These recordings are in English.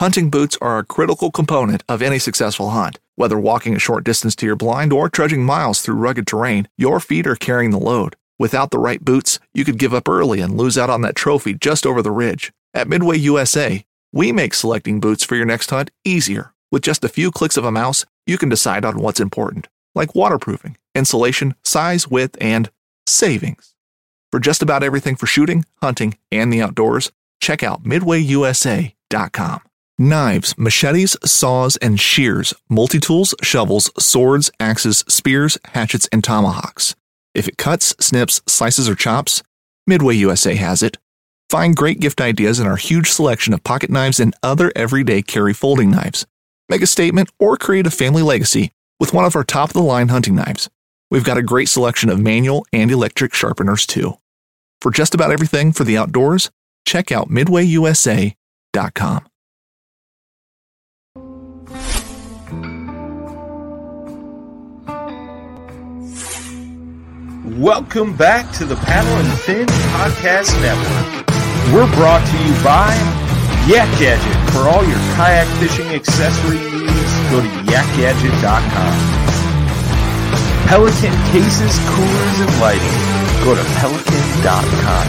Hunting boots are a critical component of any successful hunt. Whether walking a short distance to your blind or trudging miles through rugged terrain, your feet are carrying the load. Without the right boots, you could give up early and lose out on that trophy just over the ridge. At Midway USA, we make selecting boots for your next hunt easier. With just a few clicks of a mouse, you can decide on what's important, like waterproofing, insulation, size, width, and savings. For just about everything for shooting, hunting, and the outdoors, check out MidwayUSA.com. Knives, machetes, saws, and shears, multi-tools, shovels, swords, axes, spears, hatchets, and tomahawks. If it cuts, snips, slices, or chops, Midway USA has it. Find great gift ideas in our huge selection of pocket knives and other everyday carry folding knives. Make a statement or create a family legacy with one of our top-of-the-line hunting knives. We've got a great selection of manual and electric sharpeners, too. For just about everything for the outdoors, check out MidwayUSA.com. Welcome back to the Paddle and Fin Podcast Network. We're brought to you by Yak Gadget. For all your kayak fishing accessory needs, go to yakgadget.com. Pelican cases, coolers, and lighting. Go to pelican.com.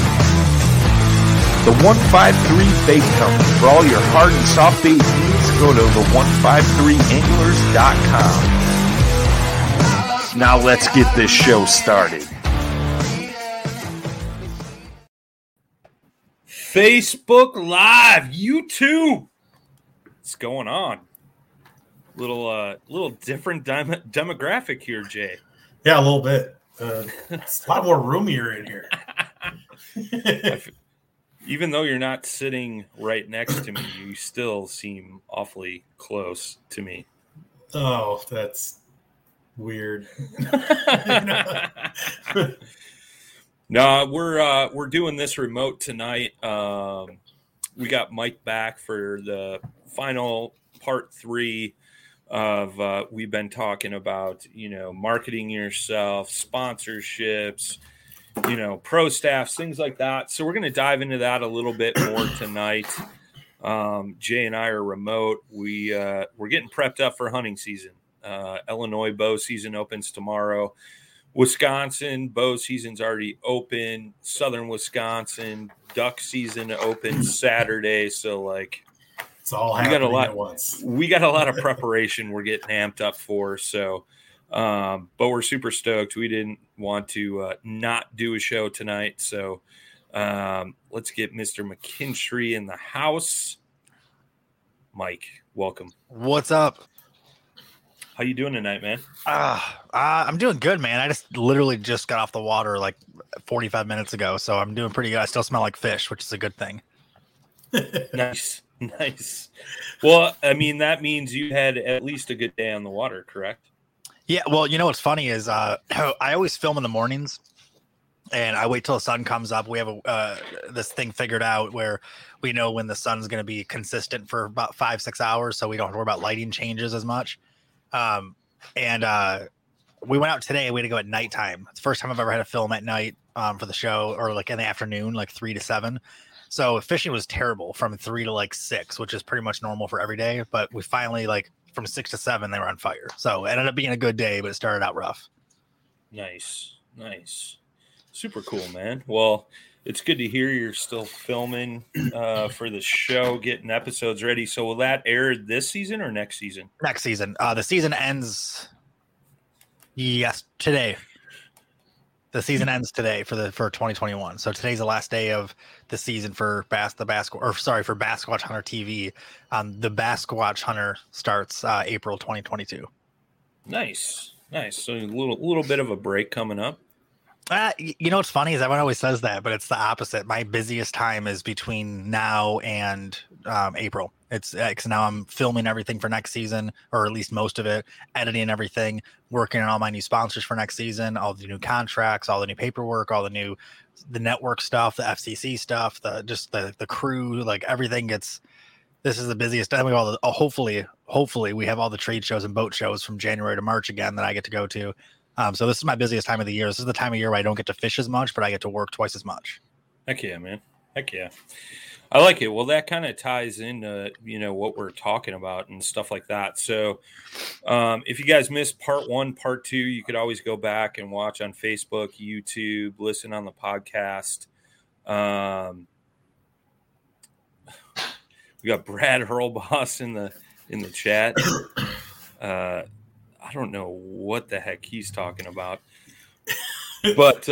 The 153 Bait Company. For all your hard and soft bait needs, go to the153anglers.com. Now let's get this show started. Facebook Live, YouTube. What's going on? Little different demographic here, Jay. Yeah, a little bit. It's a lot more roomier in here. Even though you're not sitting right next to me, you still seem awfully close to me. Oh, that's weird. No, we're doing this remote tonight. We got Mike back for the final part 3 of we've been talking about, marketing yourself, sponsorships, pro staffs, things like that. So we're going to dive into that a little bit more tonight. Jay and I are remote. We're getting prepped up for hunting season. Illinois bow season opens tomorrow. Wisconsin bow season's already open. Southern Wisconsin duck season opens Saturday. So it's all happening at once. We got a lot of preparation we're getting amped up for. So, but we're super stoked. We didn't want to not do a show tonight. So let's get Mr. McKinstry in the house. Mike, welcome. What's up? How you doing tonight, man? I'm doing good, man. I literally just got off the water 45 minutes ago, so I'm doing pretty good. I still smell like fish, which is a good thing. Nice. Well, I mean, that means you had at least a good day on the water, correct? Yeah, well, what's funny is I always film in the mornings, and I wait till the sun comes up. We have this thing figured out where we know when the sun's going to be consistent for about 5-6 hours, so we don't have to worry about lighting changes as much. We went out today. We had to go at nighttime. It's the first time I've ever had to film at night for the show, or in the afternoon, 3 to 7. So fishing was terrible from 3 to 6, which is pretty much normal for every day. But we finally from 6 to 7, they were on fire. So it ended up being a good day, but it started out rough. Nice. Super cool, man. Well, it's good to hear you're still filming for the show, getting episodes ready. So will that air this season or next season? Next season. The season ends. Yes, today. The season ends today for 2021. So today's the last day of the season for for Basquatch Hunter TV. The Basquatch Hunter starts April 2022. Nice. So a little bit of a break coming up. What's funny is everyone always says that, but it's the opposite. My busiest time is between now and April. It's because now I'm filming everything for next season, or at least most of it, editing everything, working on all my new sponsors for next season, all the new contracts, all the new paperwork, all the network stuff, the FCC stuff, the crew, everything gets. This is the busiest time. We have all the hopefully we have all the trade shows and boat shows from January to March again that I get to go to. So this is my busiest time of the year. This is the time of year where I don't get to fish as much, but I get to work twice as much. Heck yeah, man. Heck yeah. I like it. Well, that kind of ties into, what we're talking about and stuff like that. So if you guys missed part 1, part 2, you could always go back and watch on Facebook, YouTube, listen on the podcast. We got Brad Hurlboss in the chat. I don't know what the heck he's talking about, but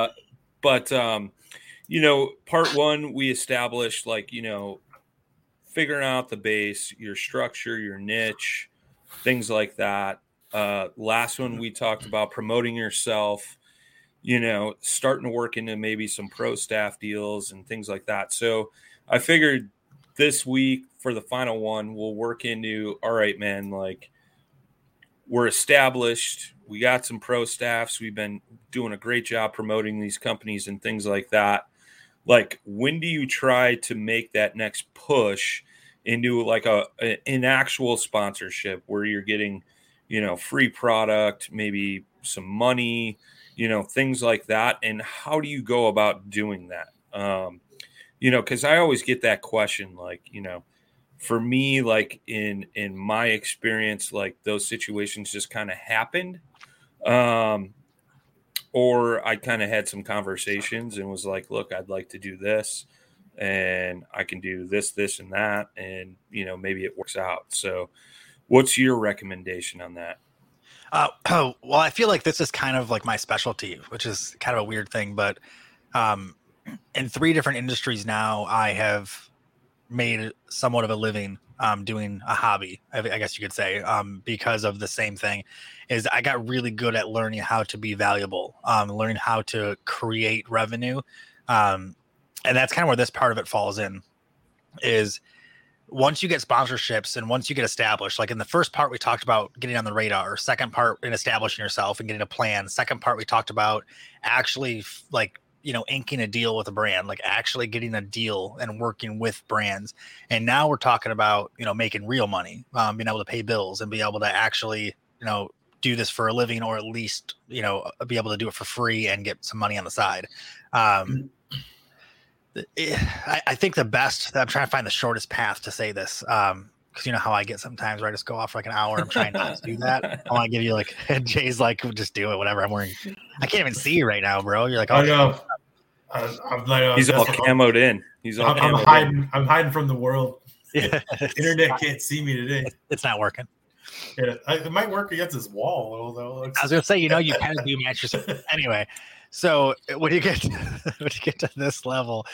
part 1, we established figuring out the base, your structure, your niche, things like that. Last one, we talked about promoting yourself, starting to work into maybe some pro staff deals and things like that. So I figured this week for the final one, we'll work into, all right, man, we're established. We got some pro staffs. We've been doing a great job promoting these companies and things like that. When do you try to make that next push into an actual sponsorship where you're getting, free product, maybe some money, things like that? And how do you go about doing that? Because I always get that question, for me, in my experience, those situations just kind of happened. Or I kind of had some conversations and was like, look, I'd like to do this and I can do this, this, and that. And, maybe it works out. So what's your recommendation on that? Well, I feel like this is kind of like my specialty, which is kind of a weird thing, but in 3 different industries now, I have made somewhat of a living doing a hobby, I guess you could say, because of the same thing. Is I got really good at learning how to be valuable, learning how to create revenue. And that's kind of where this part of it falls in, is once you get sponsorships and once you get established, like in the first part, we talked about getting on the radar. Second part, in establishing yourself and getting a plan. Second part, we talked about actually inking a deal with a brand, actually getting a deal and working with brands. And now we're talking about, making real money, being able to pay bills and be able to actually, do this for a living, or at least, be able to do it for free and get some money on the side. I think the best, I'm trying to find the shortest path to say this. Because you know how I get sometimes where I just go off for an hour. I'm trying not to do that. I want to give you and Jay's just do it, whatever. I'm wearing. I can't even see you right now, bro. You're I know. I'm he's all camoed in. I'm hiding from the world. Yeah. Internet can't see me today. It's not working. Yeah, it might work against this wall a little though. I was gonna say, you kind of do match yourself anyway. So when you get to this level,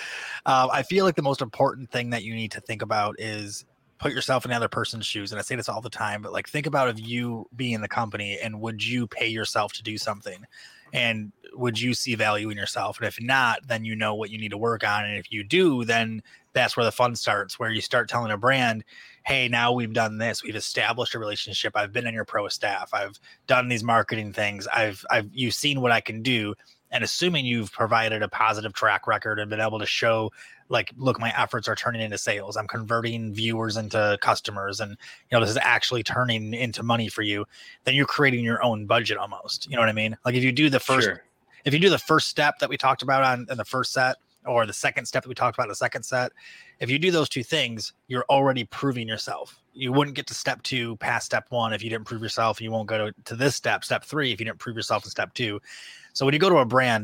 I feel like the most important thing that you need to think about is put yourself in the other person's shoes. And I say this all the time, but think about if you be in the company and would you pay yourself to do something? And would you see value in yourself? And if not, then you know what you need to work on. And if you do, then that's where the fun starts, where you start telling a brand, hey, now we've done this. We've established a relationship. I've been in your pro staff. I've done these marketing things. You've seen what I can do. And assuming you've provided a positive track record and been able to show, look, my efforts are turning into sales. I'm converting viewers into customers. And, this is actually turning into money for you. Then you're creating your own budget almost. You know what I mean? If you do the first, if you do the first step that we talked about in the first set, or the second step that we talked about in the second set, if you do those 2 things, you're already proving yourself. You wouldn't get to step 2 past step 1 if you didn't prove yourself. You won't go to this step 3, if you didn't prove yourself in step 2. So when you go to a brand,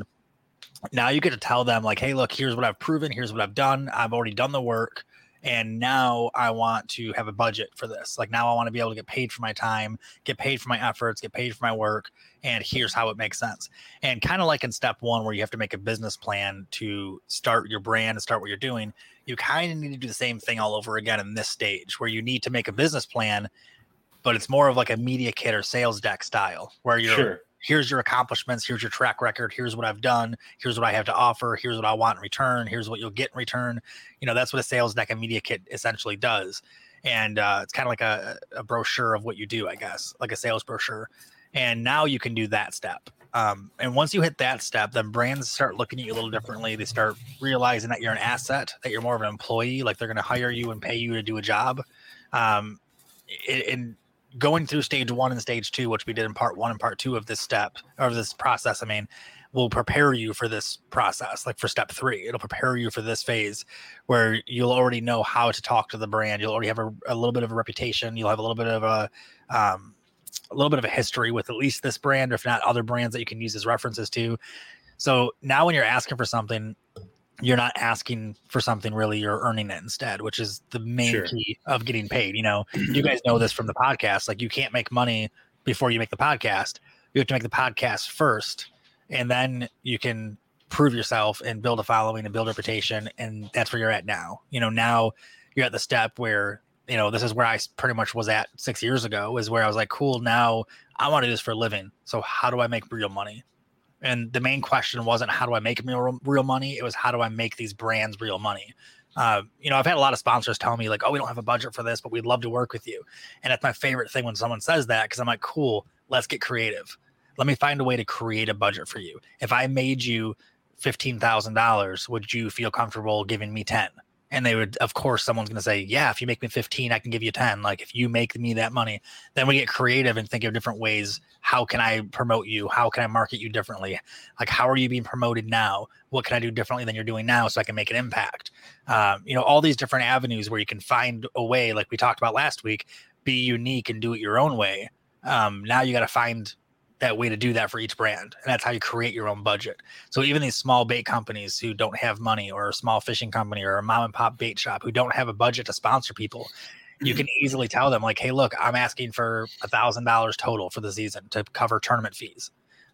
now you get to tell them hey, look, here's what I've proven. Here's what I've done. I've already done the work. And now I want to have a budget for this. Now I want to be able to get paid for my time, get paid for my efforts, get paid for my work. And here's how it makes sense. And kind of like in step 1, where you have to make a business plan to start your brand and start what you're doing, you kind of need to do the same thing all over again in this stage, where you need to make a business plan, but it's more of a media kit or sales deck style, where you're here's your accomplishments, here's your track record, here's what I've done, here's what I have to offer, here's what I want in return, here's what you'll get in return. That's what a sales deck and media kit essentially does. And it's kind of like a brochure of what you do, I guess, like a sales brochure. And now you can do that step. And once you hit that step, then brands start looking at you a little differently. They start realizing that you're an asset, that you're more of an employee, they're going to hire you and pay you to do a job. And going through stage 1 and stage 2, which we did in part 1 and part 2 of this step, or this process, will prepare you for this process, like for step 3. It'll prepare you for this phase where you'll already know how to talk to the brand. You'll already have a little bit of a reputation. You'll have a little bit of a history with at least this brand, or if not other brands that you can use as references to. So now when you're asking for something, you're not asking for something really, you're earning it instead, which is the main key of getting paid. You know, you guys know this from the podcast. Like, you can't make money before you make the podcast. You have to make the podcast first, and then you can prove yourself and build a following and build a reputation. And that's where you're at now. You know, now you're at the step where, you know, this is where I pretty much was at 6 years ago, is where I was like, cool, now I want to do this for a living. So how do I make real money? And the main question wasn't how do I make real money? It was how do I make these brands real money? You know, I've had a lot of sponsors tell me like, oh, we don't have a budget for this, but we'd love to work with you. And that's my favorite thing when someone says that, because I'm like, cool, let's get creative. Let me find a way to create a budget for you. If I made you $15,000, would you feel comfortable giving me 10? And they would, of course, someone's going to say, yeah, if you make me 15, I can give you 10. Like, if you make me that money, then we get creative and think of different ways. How can I promote you? How can I market you differently? Like, how are you being promoted now? What can I do differently than you're doing now so I can make an impact? You know, all these different avenues where you can find a way, like we talked about last week, be unique and do it your own way. Now you got to find that way to do that for each brand. And that's how you create your own budget. So even these small bait companies who don't have money, or a small fishing company, or a mom and pop bait shop who don't have a budget to sponsor people, you can easily tell them like, hey, look, I'm asking for $1,000 total for the season to cover tournament fees.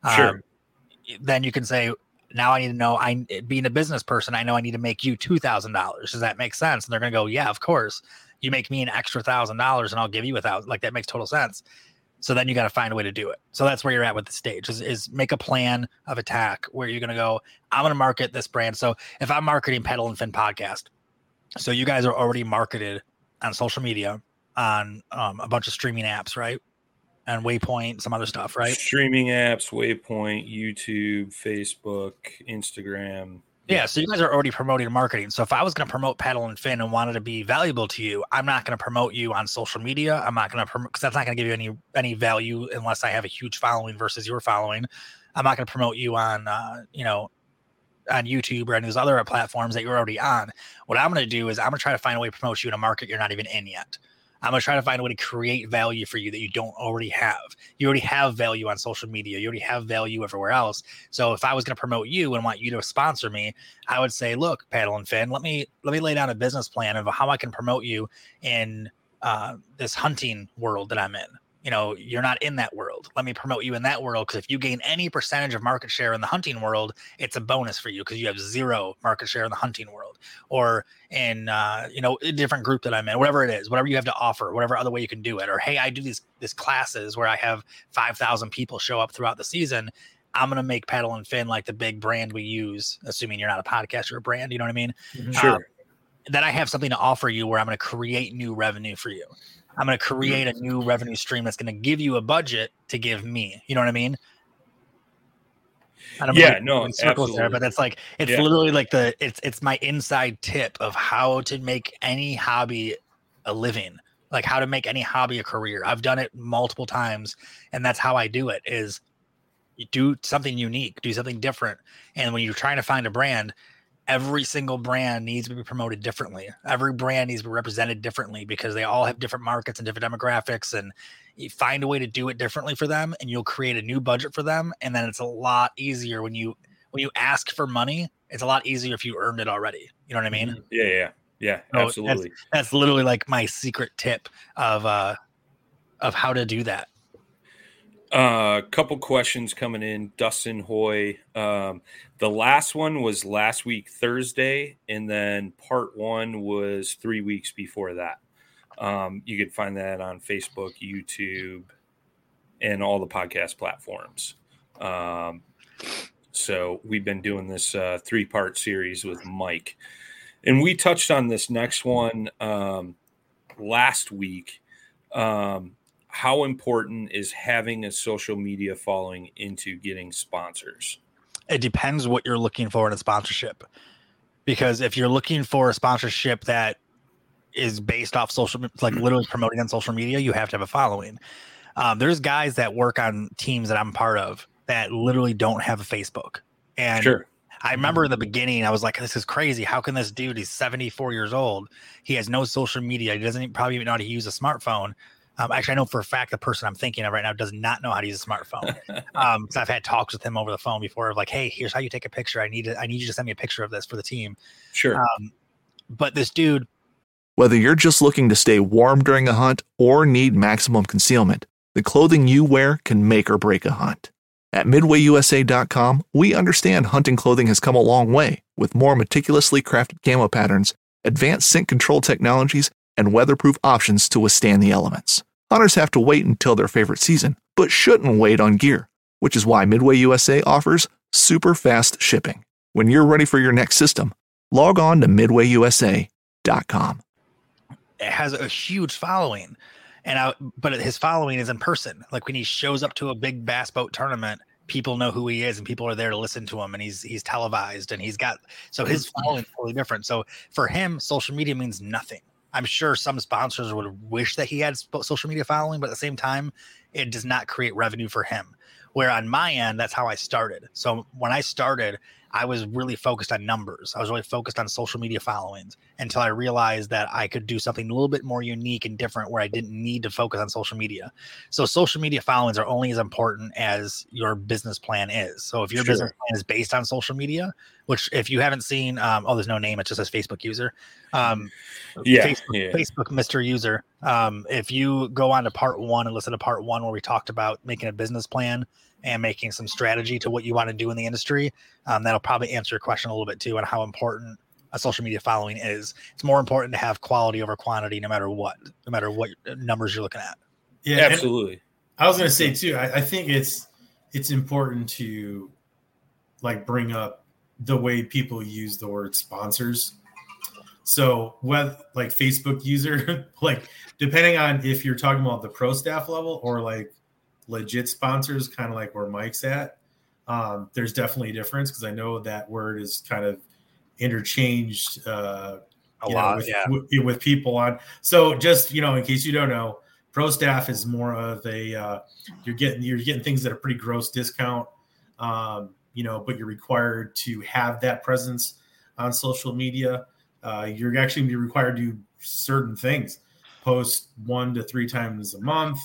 Then you can say, now I need to know, being a business person, I know I need to make you $2,000. Does that make sense? And they're going to go, yeah, of course. You make me an extra $1,000 and I'll give you $1,000. Like, that makes total sense. So then you got to find a way to do it. So that's where you're at with the stage, is make a plan of attack where you're going to go, I'm going to market this brand. So if I'm marketing Pedal and Fin podcast, so you guys are already marketed on social media, on a bunch of streaming apps, right? And Waypoint, some other stuff, right? Streaming apps, Waypoint, YouTube, Facebook, Instagram. Yeah, so you guys are already promoting and marketing. So if I was going to promote Paddle and Fin and wanted to be valuable to you, I'm not going to promote you on social media. I'm not going to promote, because that's not going to give you any value unless I have a huge following versus your following. I'm not going to promote you on, you know, on YouTube or any of those other platforms that you're already on. What I'm going to do is I'm going to try to find a way to promote you in a market you're not even in yet. I'm going to try to find a way to create value for you that you don't already have. You already have value on social media. You already have value everywhere else. So if I was going to promote you and want you to sponsor me, I would say, look, Paddle and Fin, let me lay down a business plan of how I can promote you in this hunting world that I'm in. You know, you're not in that world. Let me promote you in that world, because if you gain any percentage of market share in the hunting world, it's a bonus for you, because you have 0 market share in the hunting world, or in you know, a different group that I'm in, whatever it is, whatever you have to offer, whatever other way you can do it. Or, hey, I do these classes where I have 5,000 people show up throughout the season. I'm going to make Paddle and Fin like the big brand we use, assuming you're not a podcast or a brand, you know what I mean? Sure. Then I have something to offer you where I'm going to create new revenue for you. I'm going to create a new revenue stream that's going to give you a budget to give me. You know what I mean? I don't know absolutely. there, but that's like, it's literally like it's my inside tip of how to make any hobby a living, like how to make any hobby a career. I've done it multiple times, and that's how I do it, is you do something unique, do something different. And when you're trying to find a brand, every single brand needs to be promoted differently. Every brand needs to be represented differently, because they all have different markets and different demographics, and you find a way to do it differently for them, and you'll create a new budget for them. And then it's a lot easier when you ask for money. It's a lot easier if you earned it already. You know what I mean? Yeah, So absolutely. That's literally like my secret tip of how to do that. Couple questions coming in. Dustin Hoy. The last one was last week, Thursday, and then part 1 was 3 weeks before that. You can find that on Facebook, YouTube, and all the podcast platforms. So we've been doing this 3-part series with Mike, and we touched on this next one last week. How important is having a social media following into getting sponsors? It depends what you're looking for in a sponsorship, because if you're looking for a sponsorship that is based off social, like literally promoting on social media, you have to have a following. There's guys that work on teams that I'm part of that literally don't have a Facebook. And Sure. I remember in the beginning, I was like, this is crazy. How can this dude, he's 74 years old. He has no social media. He doesn't probably even know how to use a smartphone. Actually, I know for a fact the person I'm thinking of right now does not know how to use a smartphone. Because I've had talks with him over the phone before of like, hey, here's how you take a picture. I need you to send me a picture of this for the team. Sure. But this dude, Whether you're just looking to stay warm during a hunt or need maximum concealment, the clothing you wear can make or break a hunt. At MidwayUSA.com, we understand hunting clothing has come a long way with more meticulously crafted camo patterns, advanced scent control technologies, and weatherproof options to withstand the elements. Hunters have to wait until their favorite season, but shouldn't wait on gear, which is why Midway USA offers super fast shipping. When you're ready for your next system, log on to MidwayUSA.com. it has a huge following. But his following is in person. Like when he shows up to a big bass boat tournament, people know who he is and people are there to listen to him, and he's televised and so his following is totally different. So for him, social media means nothing. I'm sure some sponsors would wish that he had social media following, but at the same time, it does not create revenue for him. Where on my end, that's how I started. So when I started, I was really focused on numbers. I was really focused on social media followings until I realized that I could do something a little bit more unique and different where I didn't need to focus on social media. So social media followings are only as important as your business plan is. So if your business plan is based on social media, which if you haven't seen, there's no name, it just says Facebook user. Facebook Mr. User. If you go on to part 1 and listen to part 1 where we talked about making a business plan and making some strategy to what you want to do in the industry, that'll probably answer your question a little bit too on how important a social media following is. It's more important to have quality over quantity, no matter what numbers you're looking at. Yeah, absolutely. I was going to say too, I think it's important to like bring up the way people use the word sponsors. So with like Facebook user, like depending on if you're talking about the pro staff level or like legit sponsors, kind of like where Mike's at, there's definitely a difference because I know that word is kind of interchanged with people on. So just, in case you don't know, pro staff is more of a you're getting things at a pretty gross discount, but you're required to have that presence on social media. You're actually be required to do certain things, post 1 to 3 times a month,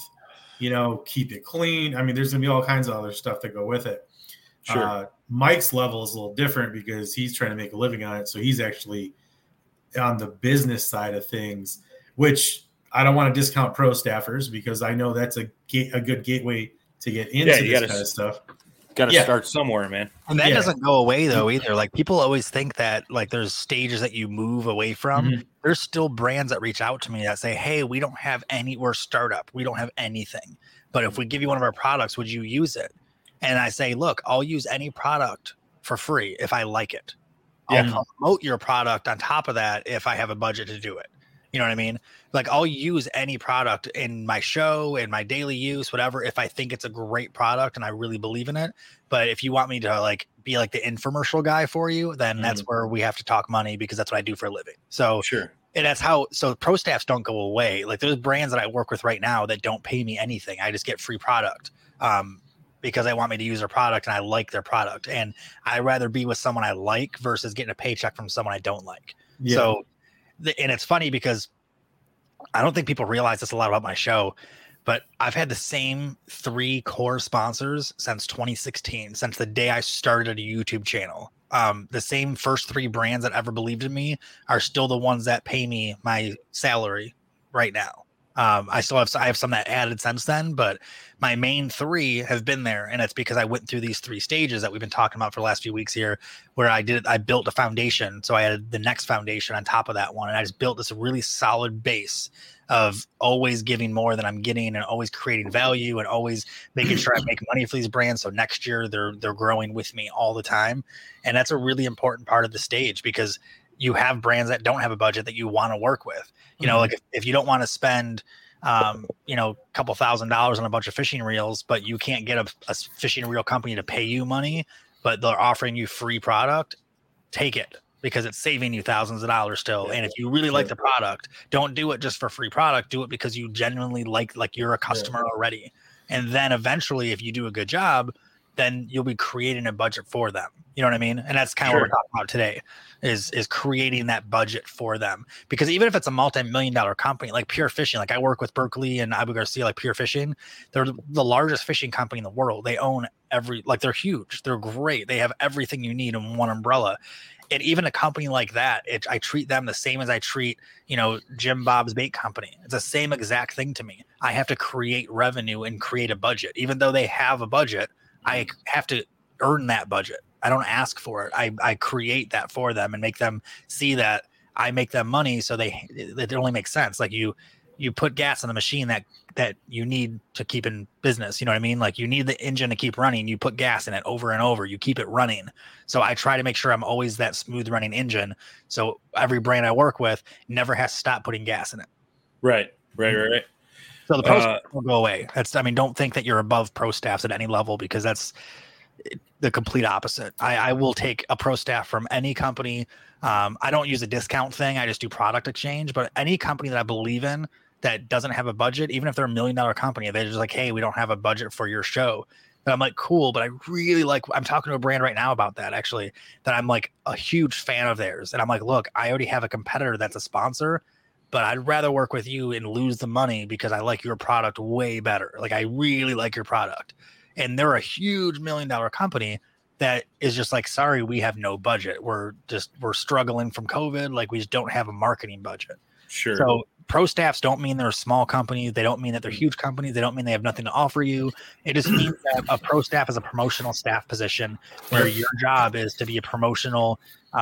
keep it clean. I mean, there's going to be all kinds of other stuff that go with it. Sure. Mike's level is a little different because he's trying to make a living on it. So he's actually on the business side of things, which I don't want to discount pro staffers because I know that's a good gateway to get into this kind of stuff. Got to start somewhere, man. And that doesn't go away though either. Like people always think that like there's stages that you move away from. Mm-hmm. There's still brands that reach out to me that say, hey, we don't have we're startup. We don't have anything. But if we give you one of our products, would you use it? And I say, look, I'll use any product for free if I like it. I'll promote your product on top of that if I have a budget to do it. You know what I mean? Like I'll use any product in my show, in my daily use, whatever, if I think it's a great product and I really believe in it. But if you want me to like be like the infomercial guy for you, then that's where we have to talk money because that's what I do for a living. So sure. And that's so pro staffs don't go away. Like there's brands that I work with right now that don't pay me anything. I just get free product. Because they want me to use their product and I like their product. And I'd rather be with someone I like versus getting a paycheck from someone I don't like. Yeah. So, and it's funny because I don't think people realize this a lot about my show, but I've had the same 3 core sponsors since 2016, since the day I started a YouTube channel. The same first 3 brands that ever believed in me are still the ones that pay me my salary right now. I have some that added since then, but my main 3 have been there. And it's because I went through these 3 stages that we've been talking about for the last few weeks here, where I built a foundation. So I added the next foundation on top of that one. And I just built this really solid base of always giving more than I'm getting and always creating value and always making sure I make money for these brands. So next year they're growing with me all the time. And that's a really important part of the stage because you have brands that don't have a budget that you want to work with. Like if you don't want to spend, a couple $1,000s on a bunch of fishing reels, but you can't get a fishing reel company to pay you money, but they're offering you free product, take it because it's saving you thousands of dollars still. And if you really like the product, don't do it just for free product. Do it because you genuinely like you're a customer already. And then eventually, if you do a good job, then you'll be creating a budget for them. You know what I mean? And that's kind of what we're talking about today is creating that budget for them. Because even if it's a multi-million-dollar company like Pure Fishing, like I work with Berkeley and Abu Garcia, like Pure Fishing, they're the largest fishing company in the world. They own they're huge. They're great. They have everything you need in one umbrella. And even a company like that, I treat them the same as I treat, Jim Bob's Bait Company. It's the same exact thing to me. I have to create revenue and create a budget. Even though they have a budget, I have to earn that budget. I don't ask for it. I create that for them and make them see that I make them money. So it only makes sense. Like you put gas in the machine that you need to keep in business. You know what I mean? Like you need the engine to keep running. You put gas in it over and over. You keep it running. So I try to make sure I'm always that smooth running engine. So every brand I work with never has to stop putting gas in it. Right. So the pro staff will go away. Don't think that you're above pro staffs at any level, because that's the complete opposite. I will take a pro staff from any company. I don't use a discount thing. I just do product exchange. But any company that I believe in that doesn't have a budget, even if they're $1 million company, they're just like, hey, we don't have a budget for your show. And I'm like, cool, but I really I'm talking to a brand right now about that, actually, that I'm like a huge fan of theirs. And I'm like, look, I already have a competitor that's a sponsor, but I'd rather work with you and lose the money because I like your product way better. Like I really like your product. And they're a huge $1 million company that is just like, sorry, we have no budget. We're struggling from COVID. Like we just don't have a marketing budget. Sure. So pro staffs don't mean they're a small company. They don't mean that they're huge companies. They don't mean they have nothing to offer you. It just means that a pro staff is a promotional staff position where your job is to be a promotional,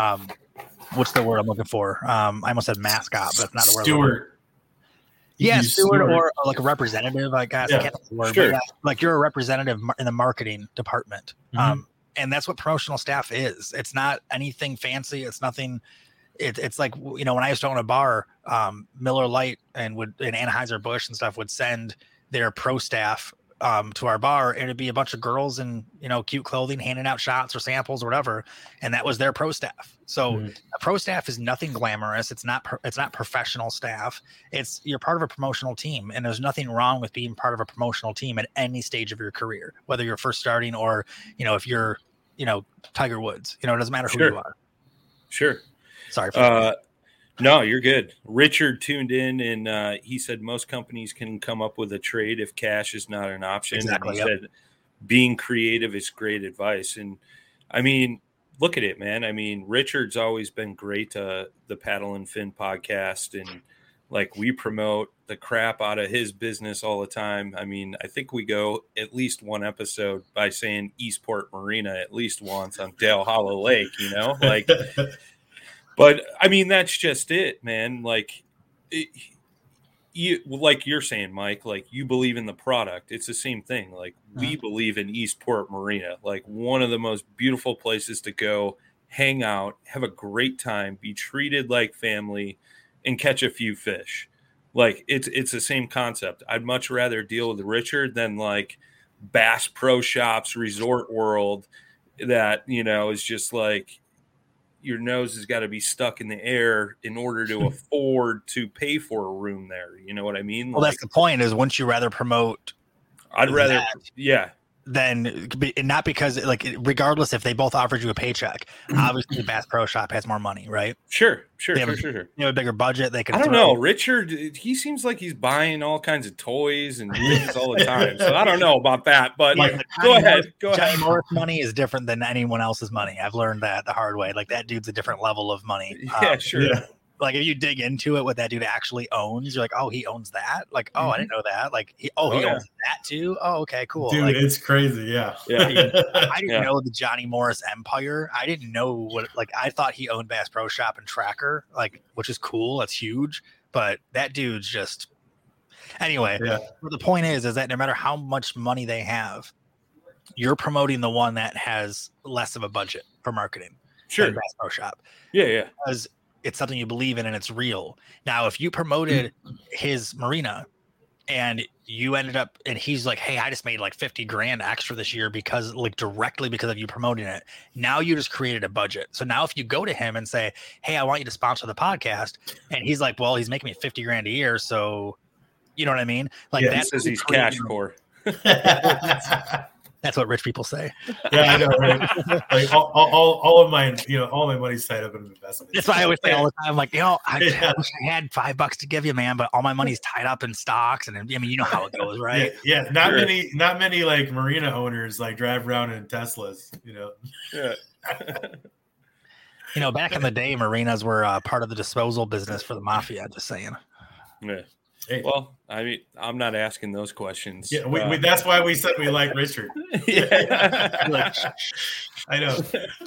what's the word I'm looking for? I almost said mascot, but that's not the word. Steward. Yeah, steward or like a representative, I guess. Yeah, I can't think of the word, sure. but yeah, like you're a representative in the marketing department. Mm-hmm. And that's what promotional staff is. It's not anything fancy. It's nothing. It's like, when I used to own a bar, Miller Lite and Anheuser-Busch and stuff would send their pro staff to our bar, and it'd be a bunch of girls in cute clothing handing out shots or samples or whatever, and that was their pro staff. So a pro staff is nothing glamorous. It's not professional staff. You're part of a promotional team, and there's nothing wrong with being part of a promotional team at any stage of your career, whether you're first starting or if you're Tiger Woods. It doesn't matter who you are. Sure. Sorry for no, you're good. Richard tuned in and he said most companies can come up with a trade if cash is not an option. Exactly. And he said being creative is great advice. And I mean, look at it, man. I mean, Richard's always been great to the Paddle and Fin podcast, and like we promote the crap out of his business all the time. I mean, I think we go at least one episode by saying Eastport Marina at least once on Dale Hollow Lake, like. But I mean, that's just it, man. Like you're saying, Mike, like you believe in the product. It's the same thing. Like we believe in Eastport Marina, like one of the most beautiful places to go, hang out, have a great time, be treated like family, and catch a few fish. Like it's the same concept. I'd much rather deal with Richard than like Bass Pro Shops, Resort World, that is just like. Your nose has got to be stuck in the air in order to afford to pay for a room there. You know what I mean? Well, that's the point. Is wouldn't you rather promote? I'd rather, yeah. Then not because regardless if they both offered you a paycheck, obviously Bass Pro Shop has more money, right? Sure. They have a bigger budget. They can. I don't know, Richard. He seems like he's buying all kinds of toys and things all the time. So I don't know about that, but go ahead. Johnny Morris money is different than anyone else's money. I've learned that the hard way. Like that dude's a different level of money. Yeah, sure. Yeah. Like if you dig into it, what that dude actually owns, you're like, oh, he owns that. Like, oh, I didn't know that. Like, he owns that too. Oh, okay, cool. Dude, like, it's crazy. Yeah. I didn't know the Johnny Morris empire. I didn't know I thought he owned Bass Pro Shop and Tracker, which is cool. That's huge. But that dude's just, anyway. Yeah. But the point is that no matter how much money they have, you're promoting the one that has less of a budget for marketing. Sure. Bass Pro Shop. Yeah. Because it's something you believe in and it's real. Now, if you promoted his marina and you ended up and he's like, hey, I just made like $50,000 extra this year because directly because of you promoting it. Now you just created a budget. So now if you go to him and say, hey, I want you to sponsor the podcast. And he's like, well, he's making me $50,000 a year. So you know what I mean? Like that says he's cash poor. That's what rich people say. Yeah, I know, right? Like all of mine, all my money's tied up in investments. That's why I always say all the time, like, I wish I had $5 to give you, man, but all my money's tied up in stocks, and I mean, you know how it goes, right? Yeah. Not many like marina owners like drive around in Teslas, Yeah. Back in the day, marinas were part of the disposal business for the mafia. Just saying. Yeah. Hey. Well, I mean, I'm not asking those questions. Yeah, we that's why we said we like Richard. Yeah. I know.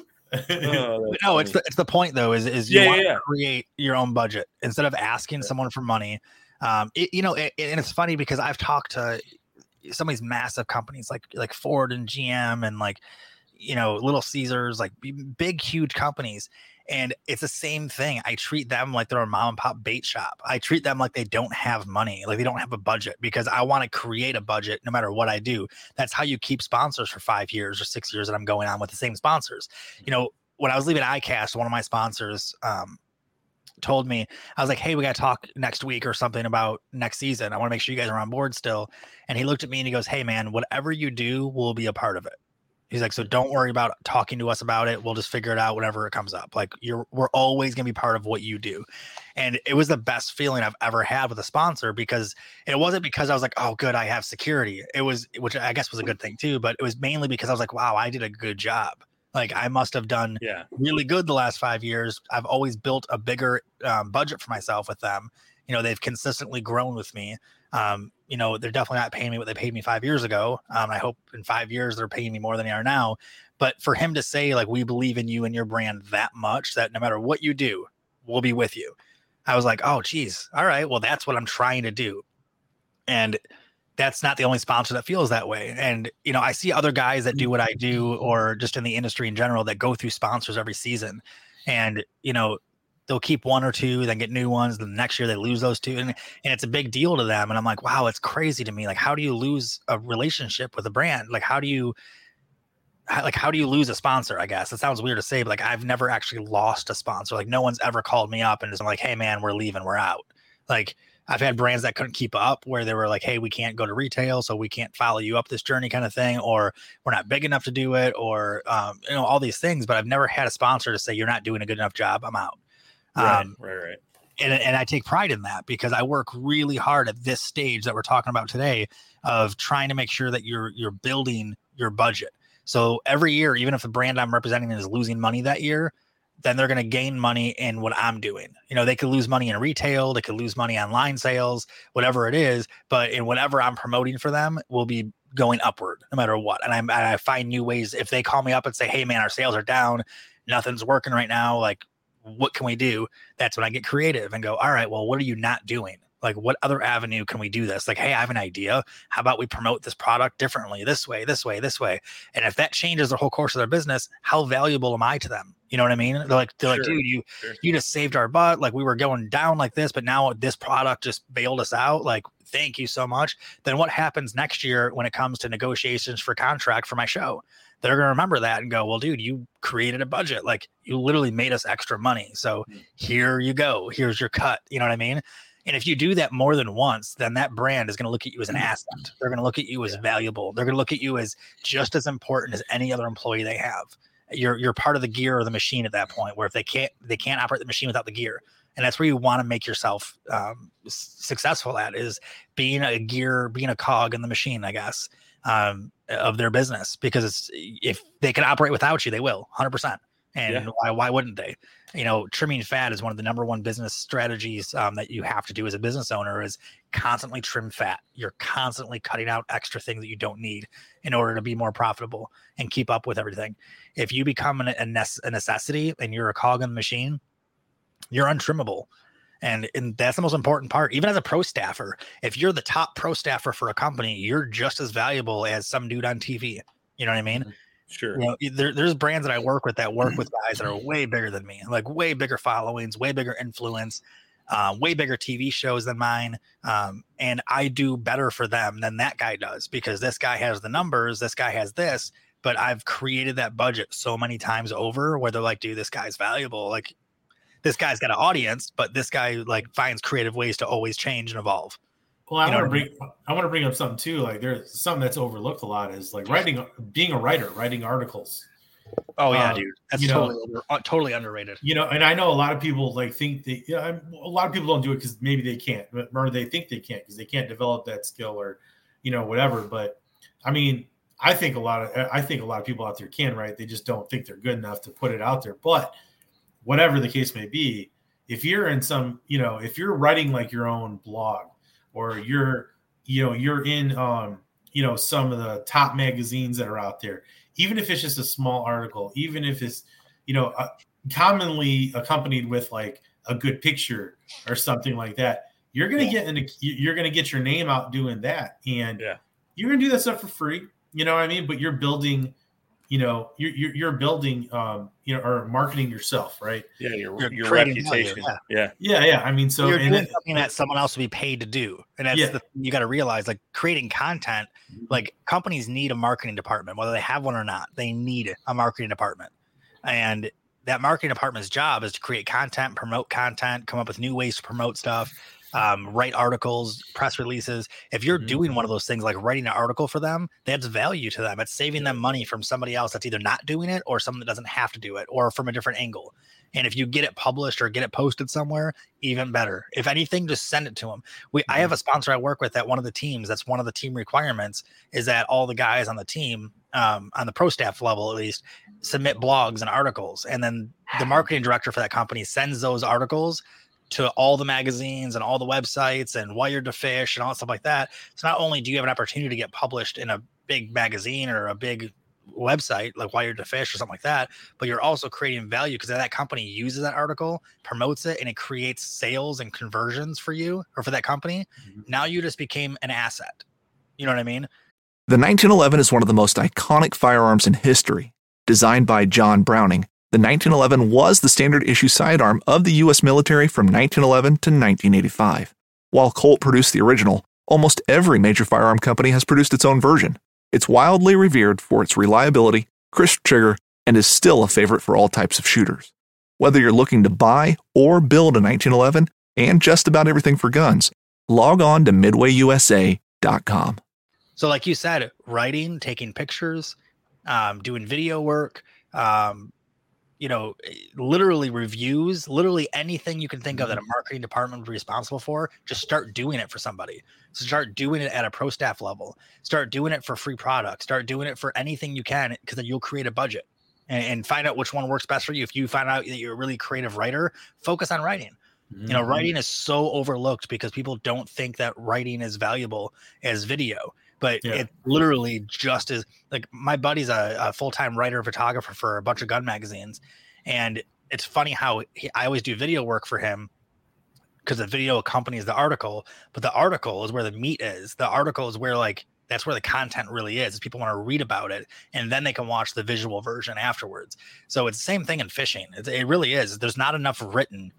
No, it's the point though. Is you want to create your own budget instead of asking someone for money. And it's funny because I've talked to some of these massive companies like Ford and GM and Little Caesars, like big, huge companies. And it's the same thing. I treat them like they're a mom and pop bait shop. I treat them like they don't have money, like they don't have a budget, because I want to create a budget no matter what I do. That's how you keep sponsors for 5 years or 6 years that I'm going on with the same sponsors. When I was leaving iCast, one of my sponsors told me, I was like, hey, we got to talk next week or something about next season. I want to make sure you guys are on board still. And he looked at me and he goes, hey, man, whatever you do, we'll be a part of it. He's like, so don't worry about talking to us about it. We'll just figure it out whenever it comes up. Like we're always going to be part of what you do. And it was the best feeling I've ever had with a sponsor, because it wasn't because I was like, oh, good, I have security. It was, which I guess was a good thing too, but it was mainly because I was like, wow, I did a good job. Like I must have done really good the last 5 years. I've always built a bigger budget for myself with them. They've consistently grown with me. They're definitely not paying me what they paid me 5 years ago. I hope in 5 years they're paying me more than they are now. But for him to say, like, we believe in you and your brand that much that no matter what you do, we'll be with you. I was like, oh, geez. All right. Well, that's what I'm trying to do. And that's not the only sponsor that feels that way. And, I see other guys that do what I do, or just in the industry in general, that go through sponsors every season. And, they'll keep one or two, then get new ones. The next year they lose those two. And it's a big deal to them. And I'm like, wow, it's crazy to me. Like, how do you lose a relationship with a brand? Like, how do you lose a sponsor? I guess it sounds weird to say, but like, I've never actually lost a sponsor. Like, no one's ever called me up and just like, hey man, we're leaving, we're out. Like, I've had brands that couldn't keep up, where they were like, hey, we can't go to retail, so we can't follow you up this journey kind of thing, or we're not big enough to do it, or, all these things. But I've never had a sponsor to say, you're not doing a good enough job, I'm out. Right. And I take pride in that, because I work really hard at this stage that we're talking about today of trying to make sure that you're building your budget. So every year, even if the brand I'm representing is losing money that year, then they're going to gain money in what I'm doing. They could lose money in retail, they could lose money online sales, whatever it is, but in whatever I'm promoting for them will be going upward no matter what. And I find new ways. If they call me up and say, hey man, our sales are down, nothing's working right now, like, what can we do? That's when I get creative and go, all right, well, what are you not doing? Like, what other avenue can we do this? Like, hey, I have an idea. How about we promote this product differently, this way? And if that changes the whole course of their business, how valuable am I to them? You know what I mean? They're like, dude, you just saved our butt. Like, we were going down like this, but now this product just bailed us out. Like, thank you so much. Then what happens next year when it comes to negotiations for contract for my show? They're going to remember that and go, well, dude, you created a budget. Like, you literally made us extra money. So here you go. Here's your cut. You know what I mean? And if you do that more than once, then that brand is going to look at you as an asset. They're going to look at you as valuable. They're going to look at you as just as important as any other employee they have. You're part of the gear or the machine at that point, where if they can't operate the machine without the gear. And that's where you want to make yourself successful at, is being a gear, being a cog in the machine, I guess, of their business. Because if they can operate without you, they will 100%. And why wouldn't they? Trimming fat is one of the number one business strategies that you have to do as a business owner, is constantly trim fat. You're constantly cutting out extra things that you don't need in order to be more profitable and keep up with everything. If you become a necessity and you're a cog in the machine, you're untrimmable. And that's the most important part. Even as a pro staffer, if you're the top pro staffer for a company, you're just as valuable as some dude on TV. You know what I mean? Sure. There's brands that I work with guys that are way bigger than me, like way bigger followings, way bigger influence, way bigger TV shows than mine. And I do better for them than that guy does, because this guy has the numbers, this guy has this, but I've created that budget so many times over where they're like, dude, this guy's valuable. Like, this guy's got an audience, but this guy like finds creative ways to always change and evolve. Well, I want to bring up something too. Like there's something that's overlooked a lot is like being a writer, writing articles. Oh yeah, dude, that's totally underrated. And I know a lot of people like think a lot of people don't do it because maybe they can't, or they think they can't because they can't develop that skill or, whatever. But I mean, I think a lot of people out there can, right? They just don't think they're good enough to put it out there. But whatever the case may be, if you're in some, if you're writing like your own blog, or you're in some of the top magazines that are out there, even if it's just a small article, even if it's commonly accompanied with like a good picture or something like that, you're gonna get your name out doing that, and you're gonna do that stuff for free. You know what I mean? But you're building, you're building, or marketing yourself, right? Yeah, your reputation. Yeah. I mean, so you're doing something that someone else will be paid to do, and that's you got to realize, like creating content, like companies need a marketing department, whether they have one or not. They need a marketing department, and that marketing department's job is to create content, promote content, come up with new ways to promote stuff. Write articles, press releases. If you're doing one of those things, like writing an article for them, that's value to them. It's saving them money from somebody else that's either not doing it or someone that doesn't have to do it, or from a different angle. And if you get it published or get it posted somewhere, even better. If anything, just send it to them. I have a sponsor I work with at one of the teams. That's one of the team requirements, is that all the guys on the team, on the pro staff level at least, submit blogs and articles. And then the marketing director for that company sends those articles to all the magazines and all the websites and Wired to Fish and all stuff like that. So not only do you have an opportunity to get published in a big magazine or a big website like Wired to Fish or something like that, but you're also creating value because that company uses that article, promotes it, and it creates sales and conversions for you or for that company. Now you just became an asset. You know what I mean? The 1911 is one of the most iconic firearms in history. Designed by John Browning, the 1911 was the standard issue sidearm of the U.S. military from 1911 to 1985. While Colt produced the original, almost every major firearm company has produced its own version. It's wildly revered for its reliability, crisp trigger, and is still a favorite for all types of shooters. Whether you're looking to buy or build a 1911 and just about everything for guns, log on to MidwayUSA.com. So like you said, writing, taking pictures, doing video work, literally reviews, literally anything you can think of that a marketing department would be responsible for, just start doing it for somebody. So start doing it at a pro staff level, start doing it for free products, start doing it for anything you can, because then you'll create a budget and find out which one works best for you. If you find out that you're a really creative writer, focus on writing. Writing is so overlooked because people don't think that writing is valuable as video. But it literally just is. Like my buddy's a full-time writer and photographer for a bunch of gun magazines. And it's funny how I always do video work for him because the video accompanies the article, but the article is where the meat is. The article is where that's where the content really is. People want to read about it and then they can watch the visual version afterwards. So it's the same thing in fishing. It really is. There's not enough written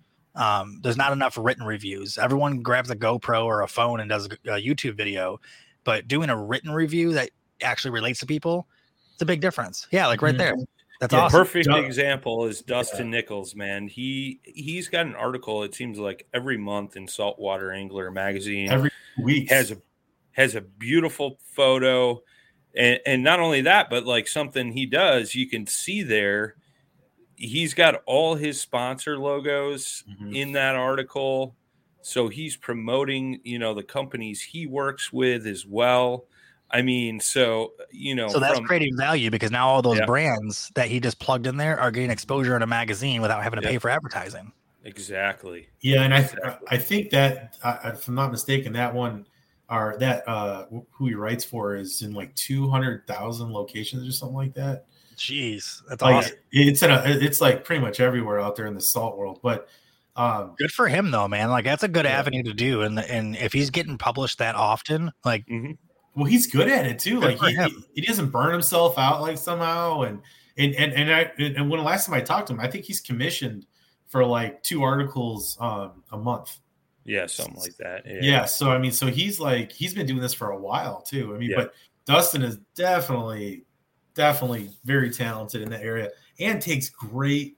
reviews. Everyone grabs a GoPro or a phone and does a YouTube video. But doing a written review that actually relates to people, it's a big difference. Yeah, like right there. That's awesome. Perfect example is Dustin Nichols, man. He's got an article, it seems like every month in Saltwater Angler magazine. Every week has a beautiful photo. And not only that, but like something he does, you can see there, he's got all his sponsor logos in that article. So he's promoting, the companies he works with as well. I mean, so that's creating value because now all those brands that he just plugged in there are getting exposure in a magazine without having to pay for advertising. Exactly. Yeah. And I think that if I'm not mistaken, that one or that who he writes for is in like 200,000 locations or something like that. Jeez. That's awesome. Awesome. It's like pretty much everywhere out there in the salt world, but good for him though, man. Like that's a good avenue to do. And if he's getting published that often, like, well, he's good at it too. Like he doesn't burn himself out like somehow. And when the last time I talked to him, I think he's commissioned for like 2 articles a month. Yeah. Something like that. Yeah. So, I mean, so he's been doing this for a while too. I mean, but Dustin is definitely very talented in that area and takes great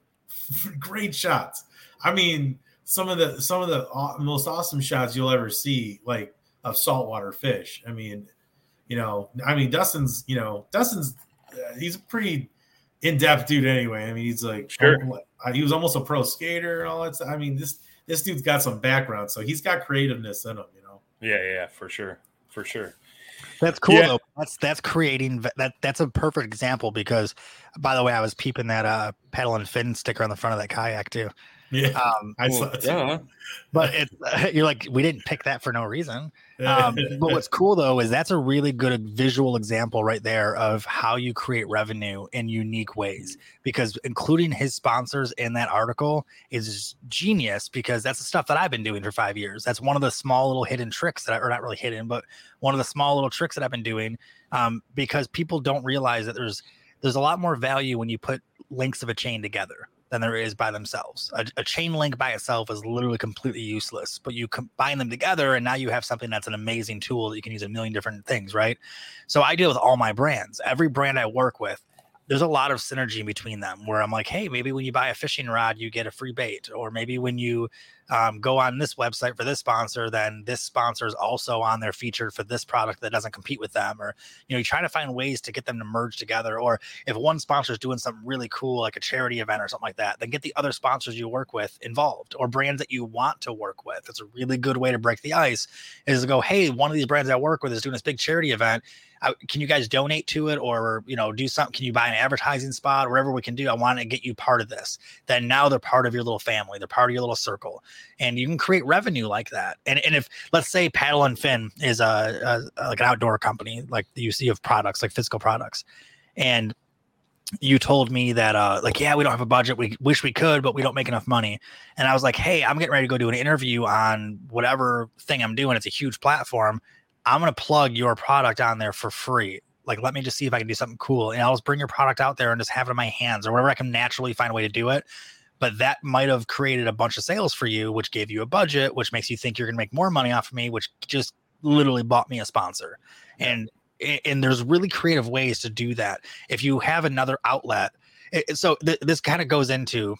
shots. I mean, some of the most awesome shots you'll ever see, like of saltwater fish. I mean, Dustin's he's a pretty in-depth dude anyway. I mean, he's like, he was almost a pro skater and all that stuff. I mean, this dude's got some background, so he's got creativeness in him, Yeah, for sure. That's cool though. That's creating that's a perfect example because, by the way, I was peeping that paddle and fin sticker on the front of that kayak too. Yeah, I saw it. Yeah. But you're like, we didn't pick that for no reason. But what's cool though is that's a really good visual example right there of how you create revenue in unique ways, because including his sponsors in that article is genius, because that's the stuff that I've been doing for 5 years. That's one of the small little hidden tricks or not really hidden, but one of the small little tricks that I've been doing, because people don't realize that there's a lot more value when you put links of a chain together than there is by themselves. A chain link by itself is literally completely useless, but you combine them together and now you have something that's an amazing tool that you can use a million different things, right? So I deal with all my brands. Every brand I work with, there's a lot of synergy between them where I'm like, hey, maybe when you buy a fishing rod, you get a free bait, or maybe when you go on this website for this sponsor, then this sponsor is also on there featured for this product that doesn't compete with them. Or, you try to find ways to get them to merge together. Or if one sponsor is doing something really cool, like a charity event or something like that, then get the other sponsors you work with involved, or brands that you want to work with. It's a really good way to break the ice, is to go, hey, one of these brands I work with is doing this big charity event. Can you guys donate to it, or do something? Can you buy an advertising spot? Whatever we can do, I want to get you part of this. Then now they're part of your little family, they're part of your little circle, and you can create revenue like that. And if, let's say, Paddle and Fin is like an outdoor company, like you see of products, like physical products, and you told me that yeah, we don't have a budget, we wish we could, but we don't make enough money. And I was like, hey, I'm getting ready to go do an interview on whatever thing I'm doing. It's a huge platform. I'm going to plug your product on there for free. Like, let me just see if I can do something cool. And I'll just bring your product out there and just have it in my hands, or whatever I can naturally find a way to do it. But that might have created a bunch of sales for you, which gave you a budget, which makes you think you're going to make more money off of me, which just literally bought me a sponsor. And there's really creative ways to do that. If you have another outlet. This kind of goes into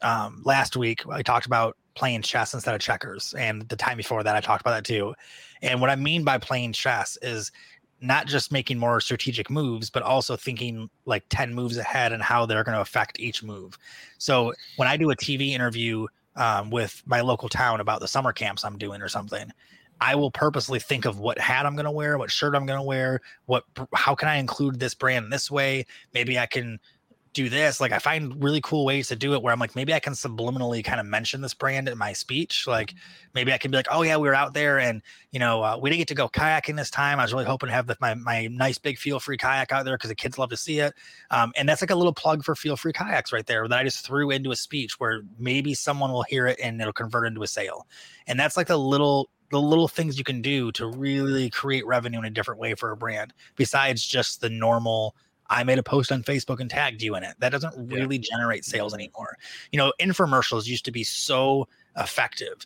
last week, I talked about playing chess instead of checkers. And the time before that, I talked about that too. And what I mean by playing chess is not just making more strategic moves, but also thinking like 10 moves ahead and how they're going to affect each move. So when I do a TV interview with my local town about the summer camps I'm doing or something, I will purposely think of what hat I'm going to wear, what shirt I'm going to wear, how can I include this brand this way? Maybe I can do this. Like, I find really cool ways to do it where I'm like, maybe I can subliminally kind of mention this brand in my speech. Like, maybe I can be like, oh yeah, we were out there and, we didn't get to go kayaking this time. I was really hoping to have my nice big Feel Free kayak out there because the kids love to see it. And that's like a little plug for Feel Free kayaks right there that I just threw into a speech where maybe someone will hear it and it'll convert into a sale. And that's like the little things you can do to really create revenue in a different way for a brand, besides just the normal, I made a post on Facebook and tagged you in it. That doesn't really generate sales anymore. Infomercials used to be so effective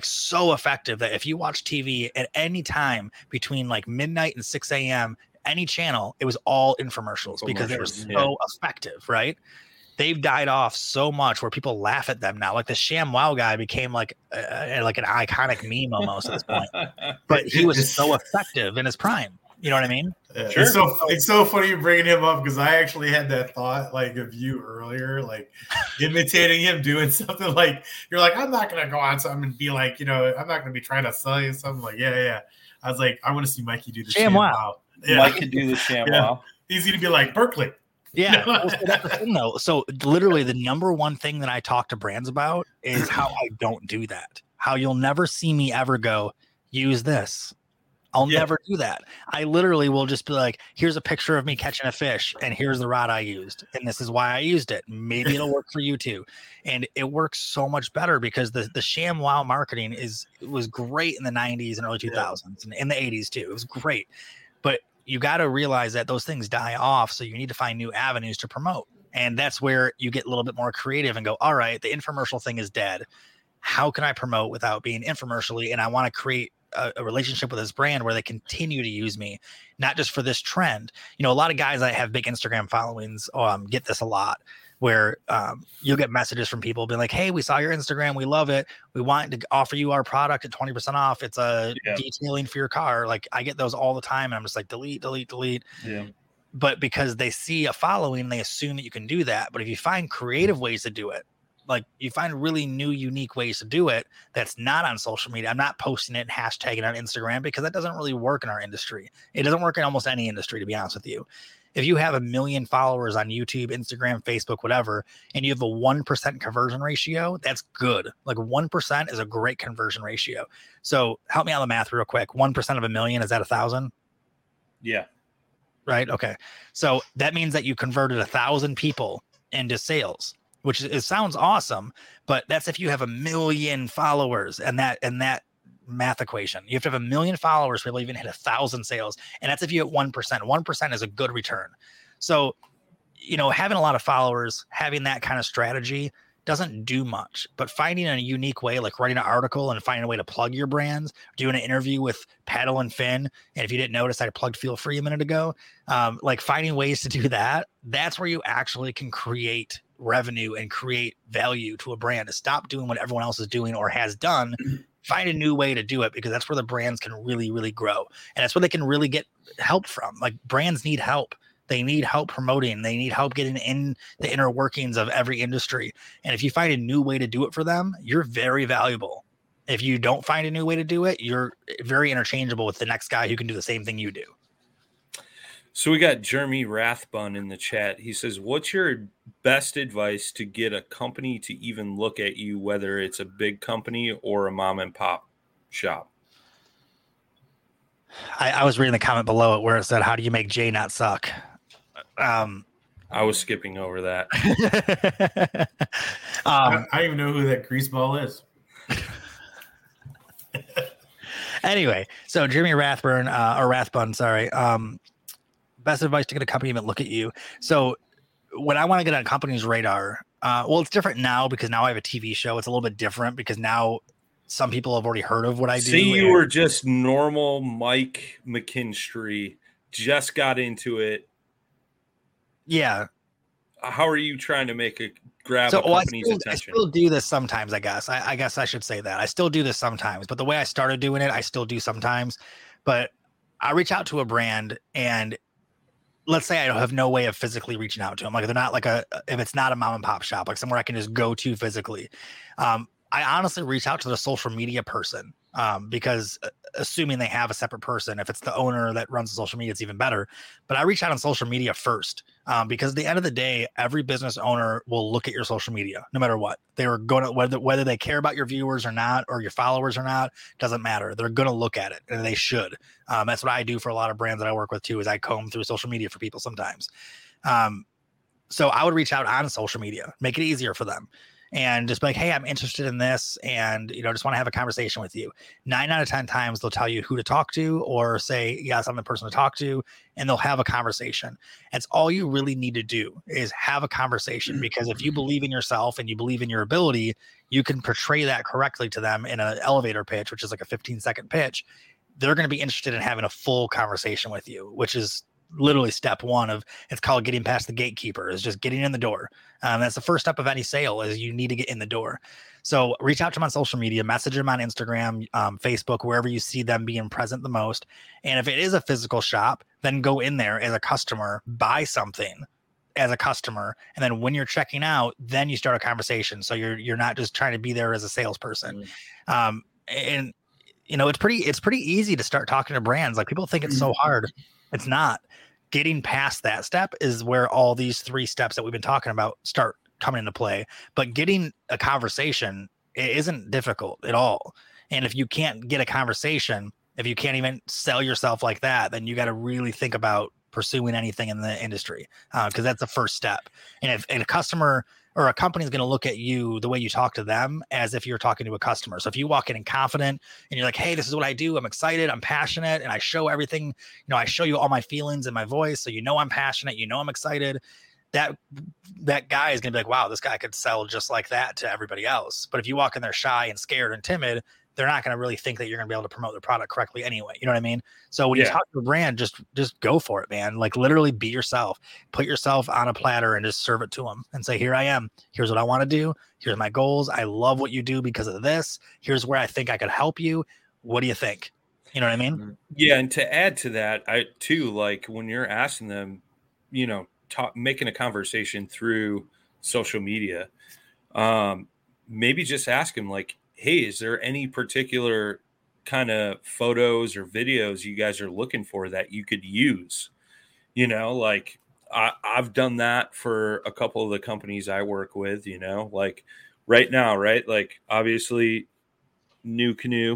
that if you watch TV at any time between like midnight and 6 a.m., any channel, it was all infomercials because they were so effective, right? They've died off so much where people laugh at them now. Like the ShamWow guy became like an iconic meme almost at this point. But he was so effective in his prime. You know what I mean? Yeah, sure. It's so funny you bringing him up, because I actually had that thought like of you earlier, like imitating him doing something like, you're like, I'm not going to go on something and be like, I'm not going to be trying to sell you something. Like, yeah. I was like, I want to see Mikey do the ShamWow. Yeah. Mike could do the ShamWow. Yeah. He's going to be like Berkeley. Yeah. Well, so that's the thing, though. So literally the number one thing that I talk to brands about is how I don't do that. How you'll never see me ever go, use this. I'll never do that. I literally will just be like, here's a picture of me catching a fish and here's the rod I used. And this is why I used it. Maybe it'll work for you too. And it works so much better because the ShamWow marketing was great in the 90s and early 2000s and in the 80s too. It was great. But you got to realize that those things die off. So you need to find new avenues to promote. And that's where you get a little bit more creative and go, all right, the infomercial thing is dead. How can I promote without being infomercially? And I want to create a relationship with this brand where they continue to use me, not just for this trend. A lot of guys that have big Instagram followings get this a lot, where you'll get messages from people being like, hey, we saw your Instagram. We love it. We want to offer you our product at 20% off. It's a detailing for your car. Like I get those all the time. And I'm just like, delete. Yeah. But because they see a following, they assume that you can do that. But if you find creative ways to do it, like you find really new, unique ways to do it, that's not on social media. I'm not posting it, hashtagging on Instagram, because that doesn't really work in our industry. It doesn't work in almost any industry, to be honest with you. If you have 1 million followers on YouTube, Instagram, Facebook, whatever, and you have a 1% conversion ratio, that's good. Like 1% is a great conversion ratio. So help me out with the math real quick. 1% of 1 million, is that 1,000? Yeah. Right. Okay. So that means that you converted 1,000 people into sales, which it sounds awesome, but that's if you have 1 million followers and that math equation. You have to have 1 million followers to be able to even hit 1,000 sales. And that's if you hit 1%. 1% is a good return. So, having a lot of followers, having that kind of strategy doesn't do much, but finding a unique way, like writing an article and finding a way to plug your brands, doing an interview with Paddle and Fin. And if you didn't notice, I plugged Feel Free a minute ago. Like finding ways to do that, that's where you actually can create revenue and create value to a brand. To stop doing what everyone else is doing or has done. Find a new way to do it, because that's where the brands can really, really grow. And that's where they can really get help from. Like brands need help. They need help promoting. They need help getting in the inner workings of every industry. And if you find a new way to do it for them, you're very valuable. If you don't find a new way to do it, you're very interchangeable with the next guy who can do the same thing you do. So we got Jeremy Rathbun in the chat. He says, what's your best advice to get a company to even look at you, whether it's a big company or a mom and pop shop? I was reading the comment below it where it said, how do you make Jay not suck? I was skipping over that. I don't even know who that greaseball is. Anyway, so Jeremy Rathbun, sorry. Best advice to get a company to look at you. So when I want to get on a company's radar, well, it's different now because now I have a TV show. It's a little bit different because now some people have already heard of what I do. See, you were just normal Mike McKinstry, just got into it. Yeah. How are you trying to grab a company's attention? I still do this sometimes, I guess. I guess I should say that. I still do this sometimes, but the way I started doing it, I still do sometimes. But I reach out to a brand, and let's say I have no way of physically reaching out to them. Like they're not if it's not a mom and pop shop, like somewhere I can just go to physically. I honestly reach out to the social media person because assuming they have a separate person, if it's the owner that runs the social media, it's even better. But I reach out on social media first because at the end of the day, every business owner will look at your social media no matter what. They are going to, whether they care about your viewers or not, or your followers or not, doesn't matter. They're going to look at it, and they should. That's what I do for a lot of brands that I work with too, is I comb through social media for people sometimes. So I would reach out on social media, make it easier for them. And just be like, hey, I'm interested in this, and just want to have a conversation with you. 9 out of 10 times they'll tell you who to talk to, or say, yes, I'm the person to talk to, and they'll have a conversation. That's all you really need to do, is have a conversation, because if you believe in yourself and you believe in your ability, you can portray that correctly to them in an elevator pitch, which is like a 15-second pitch. They're going to be interested in having a full conversation with you, which is literally step one of, it's called getting past the gatekeeper, is just getting in the door. That's the first step of any sale, is you need to get in the door. So reach out to them on social media, message them on Instagram, Facebook, wherever you see them being present the most. And if it is a physical shop, then go in there as a customer, buy something as a customer. And then when you're checking out, then you start a conversation. So you're not just trying to be there as a salesperson. And it's pretty easy to start talking to brands. Like people think it's so hard. It's not. Getting past that step is where all these 3 steps that we've been talking about start coming into play. But getting a conversation, it isn't difficult at all. And if you can't get a conversation, if you can't even sell yourself like that, then you got to really think about pursuing anything in the industry, because that's the first step. And if a customer or a company is going to look at you the way you talk to them as if you're talking to a customer. So if you walk in confident and you're like, hey, this is what I do, I'm excited, I'm passionate, and I show everything, I show you all my feelings in my voice, so I'm passionate, I'm excited, that guy is going to be like, wow, this guy could sell just like that to everybody else. But if you walk in there shy and scared and timid, they're not going to really think that you're going to be able to promote their product correctly anyway. You know what I mean? So when you talk to a brand, just go for it, man. Like literally be yourself, put yourself on a platter and just serve it to them and say, here I am. Here's what I want to do. Here's my goals. I love what you do because of this. Here's where I think I could help you. What do you think? You know what I mean? Yeah. And to add to that, like when you're asking them, making a conversation through social media, maybe just ask them like, hey, is there any particular kind of photos or videos you guys are looking for that you could use? Like I've done that for a couple of the companies I work with, like right now, right? Like obviously NuCanoe,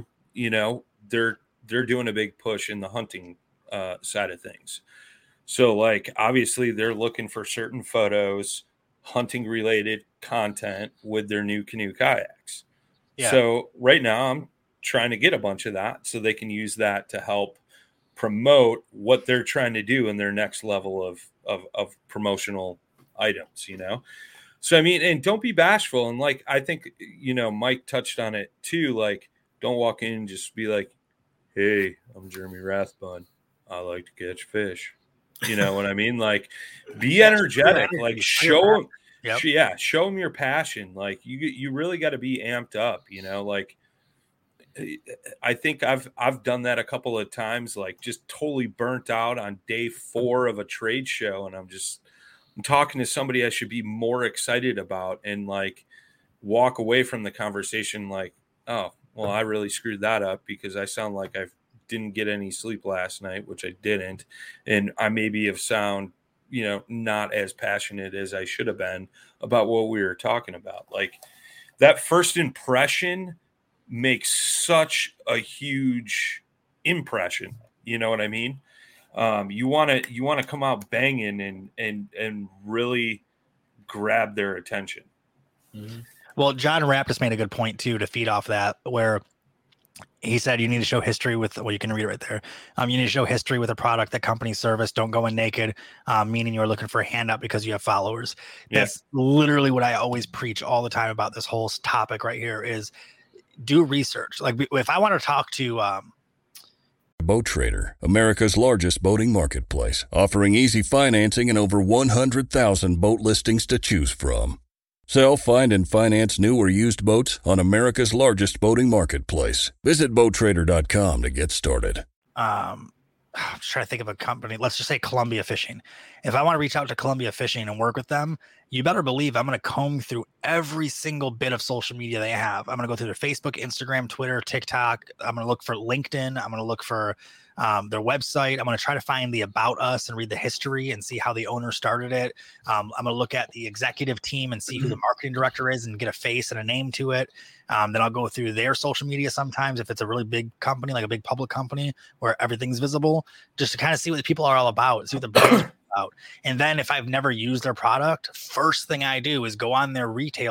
they're doing a big push in the hunting side of things. So like, obviously they're looking for certain photos, hunting related content with their NuCanoe kayaks. Yeah. So right now I'm trying to get a bunch of that so they can use that to help promote what they're trying to do in their next level of promotional items, So, I mean, and don't be bashful. And like, I think, Mike touched on it too. Like, don't walk in and just be like, hey, I'm Jeremy Rathbun. I like to catch fish. You know what I mean? Like, be energetic, like show them. Yep. Show them your passion. Like you really got to be amped up, like I think I've done that a couple of times, like just totally burnt out on day 4 of a trade show. And I'm talking to somebody I should be more excited about and like walk away from the conversation like, oh, well, I really screwed that up because I sound like I didn't get any sleep last night, which I didn't. And I maybe have sound, not as passionate as I should have been about what we were talking about. Like that first impression makes such a huge impression. You know what I mean? You want to come out banging and really grab their attention. Mm-hmm. Well, John Rapp just made a good point too, to feed off that, where he said you need to show history with, well, you can read it right there. You need to show history with a product that company service. Don't go in naked, meaning you're looking for a handout because you have followers. That's literally what I always preach all the time about this whole topic right here is do research. Like if I want to talk to Boat Trader, America's largest boating marketplace, offering easy financing and over 100,000 boat listings to choose from. Sell, find, and finance new or used boats on America's largest boating marketplace. Visit BoatTrader.com to get started. I'm trying to think of a company. Let's just say Columbia Fishing. If I want to reach out to Columbia Fishing and work with them, you better believe I'm going to comb through every single bit of social media they have. I'm going to go through their Facebook, Instagram, Twitter, TikTok. I'm going to look for LinkedIn. I'm going to look for their website. I'm going to try to find the about us and read the history and see how the owner started it. I'm going to look at the executive team and see who the marketing director is and get a face and a name to it. Then I'll go through their social media sometimes if it's a really big company, like a big public company where everything's visible, just to kind of see what the people are all about, see what the brands are about. And then if I've never used their product, first thing I do is go on their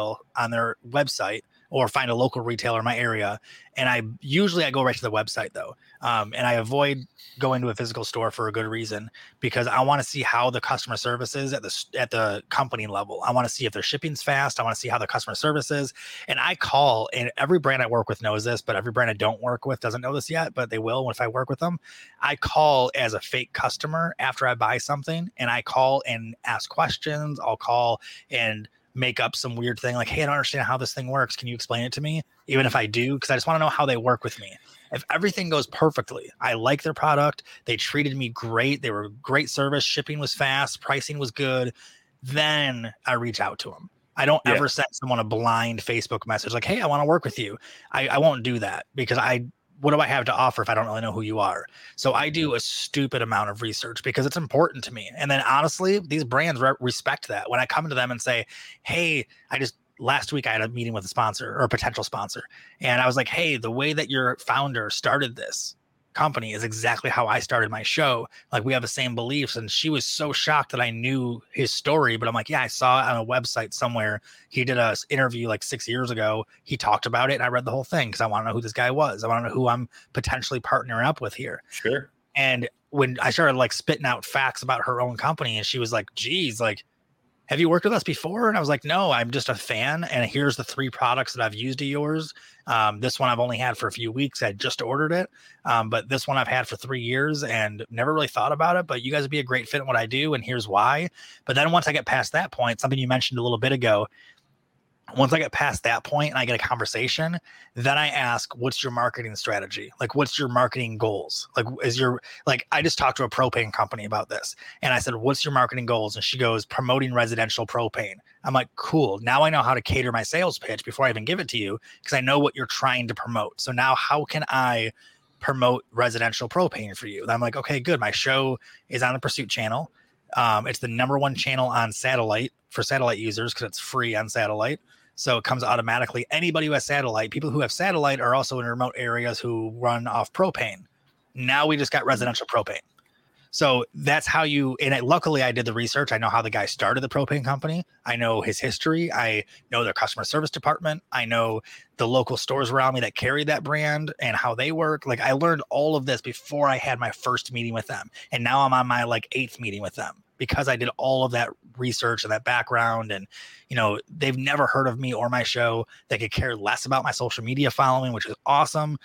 website or find a local retailer in my area. And I go right to the website though. And I avoid going to a physical store for a good reason, because I want to see how the customer service is at the company level. I want to see if their shipping's fast. I want to see how the customer service is. And I call, and every brand I work with knows this, but every brand I don't work with doesn't know this yet, but they will if I work with them. I call as a fake customer after I buy something, and I call and ask questions. I'll call and make up some weird thing like, hey, I don't understand how this thing works. Can you explain it to me? Even if I do, because I just want to know how they work with me. If everything goes perfectly, I like their product, they treated me great, they were great service, shipping was fast, pricing was good, then I reach out to them. I don't ever send someone a blind Facebook message like, hey, I want to work with you. I won't do that, because what do I have to offer if I don't really know who you are? So I do a stupid amount of research because it's important to me. And then honestly, these brands respect that. When I come to them and say, hey, last week I had a meeting with a sponsor or a potential sponsor. And I was like, hey, the way that your founder started this company is exactly how I started my show. Like, we have the same beliefs. And she was so shocked that I knew his story, but I'm like, yeah, I saw it on a website somewhere. He did an interview like 6 years ago. He talked about it and I read the whole thing because I want to know who this guy was. I want to know who I'm potentially partnering up with here. Sure. And when I started like spitting out facts about her own company, and she was like, geez, like, have you worked with us before? And I was like, no, I'm just a fan. And here's the 3 products that I've used of yours. This one I've only had for a few weeks. I just ordered it. But this one I've had for 3 years and never really thought about it, but you guys would be a great fit in what I do. And here's why. But then once I get past that point, something you mentioned a little bit ago, once I get past that point and I get a conversation, then I ask, what's your marketing strategy? Like, what's your marketing goals? Like, I just talked to a propane company about this and I said, what's your marketing goals? And she goes, promoting residential propane. I'm like, cool. Now I know how to cater my sales pitch before I even give it to you, because I know what you're trying to promote. So now how can I promote residential propane for you? And I'm like, okay, good. My show is on the Pursuit channel. It's the #1 channel on satellite for satellite users because it's free on satellite. So it comes automatically. Anybody who has satellite, people who have satellite are also in remote areas who run off propane. Now we just got residential propane. So that's how luckily I did the research. I know how the guy started the propane company. I know his history. I know their customer service department. I know the local stores around me that carry that brand and how they work. Like, I learned all of this before I had my first meeting with them. And now I'm on my 8th meeting with them, because I did all of that research and that background. And, they've never heard of me or my show. They could care less about my social media following, which is awesome.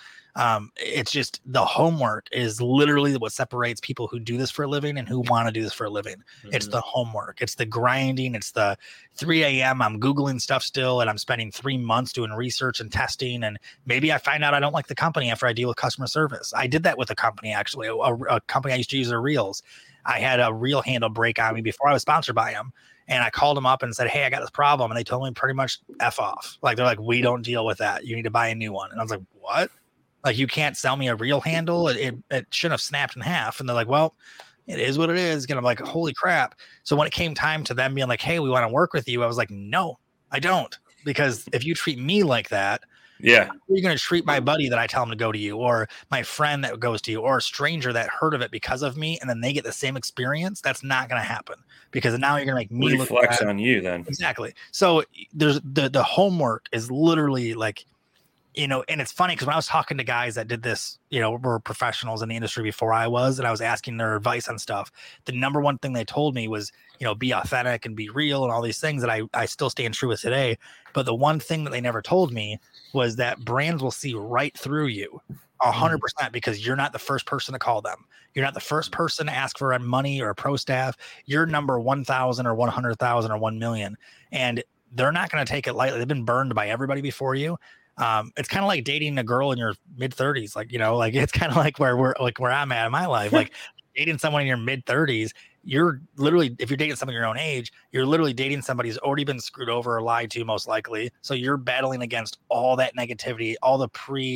It's just the homework is literally what separates people who do this for a living and who want to do this for a living. Mm-hmm. It's the homework. It's the grinding. It's the 3 a.m. I'm Googling stuff still, and I'm spending 3 months doing research and testing. And maybe I find out I don't like the company after I deal with customer service. I did that with a company, actually, a company I used to use their reels. I had a reel handle break on me before I was sponsored by them. And I called them up and said, hey, I got this problem. And they told me pretty much F off. Like, they're like, we don't deal with that. You need to buy a new one. And I was like, what? Like, you can't sell me a reel handle. It shouldn't have snapped in half. And they're like, well, it is what it is. And I'm like, holy crap. So when it came time to them being like, hey, we want to work with you, I was like, no, I don't. Because if you treat me like that, yeah, you're going to treat my buddy that I tell him to go to you, or my friend that goes to you, or a stranger that heard of it because of me, and then they get the same experience. That's not going to happen, because now you're going to make me reflex on you then. Exactly. So there's the homework is literally like, and it's funny because when I was talking to guys that did this, were professionals in the industry before I was, and I was asking their advice on stuff, the #1 thing they told me was, be authentic and be real and all these things that I still stand true with today. But the one thing that they never told me was that brands will see right through you 100%, because you're not the first person to call them. You're not the first person to ask for money or a pro staff. You're number 1,000 or 100,000 or 1 million. And they're not going to take it lightly. They've been burned by everybody before you. It's kind of like dating a girl in your mid 30s. It's kind of like where I'm at in my life, like dating someone in your mid 30s. You're literally, if you're dating someone your own age, you're literally dating somebody who's already been screwed over or lied to, most likely. So you're battling against all that negativity, all the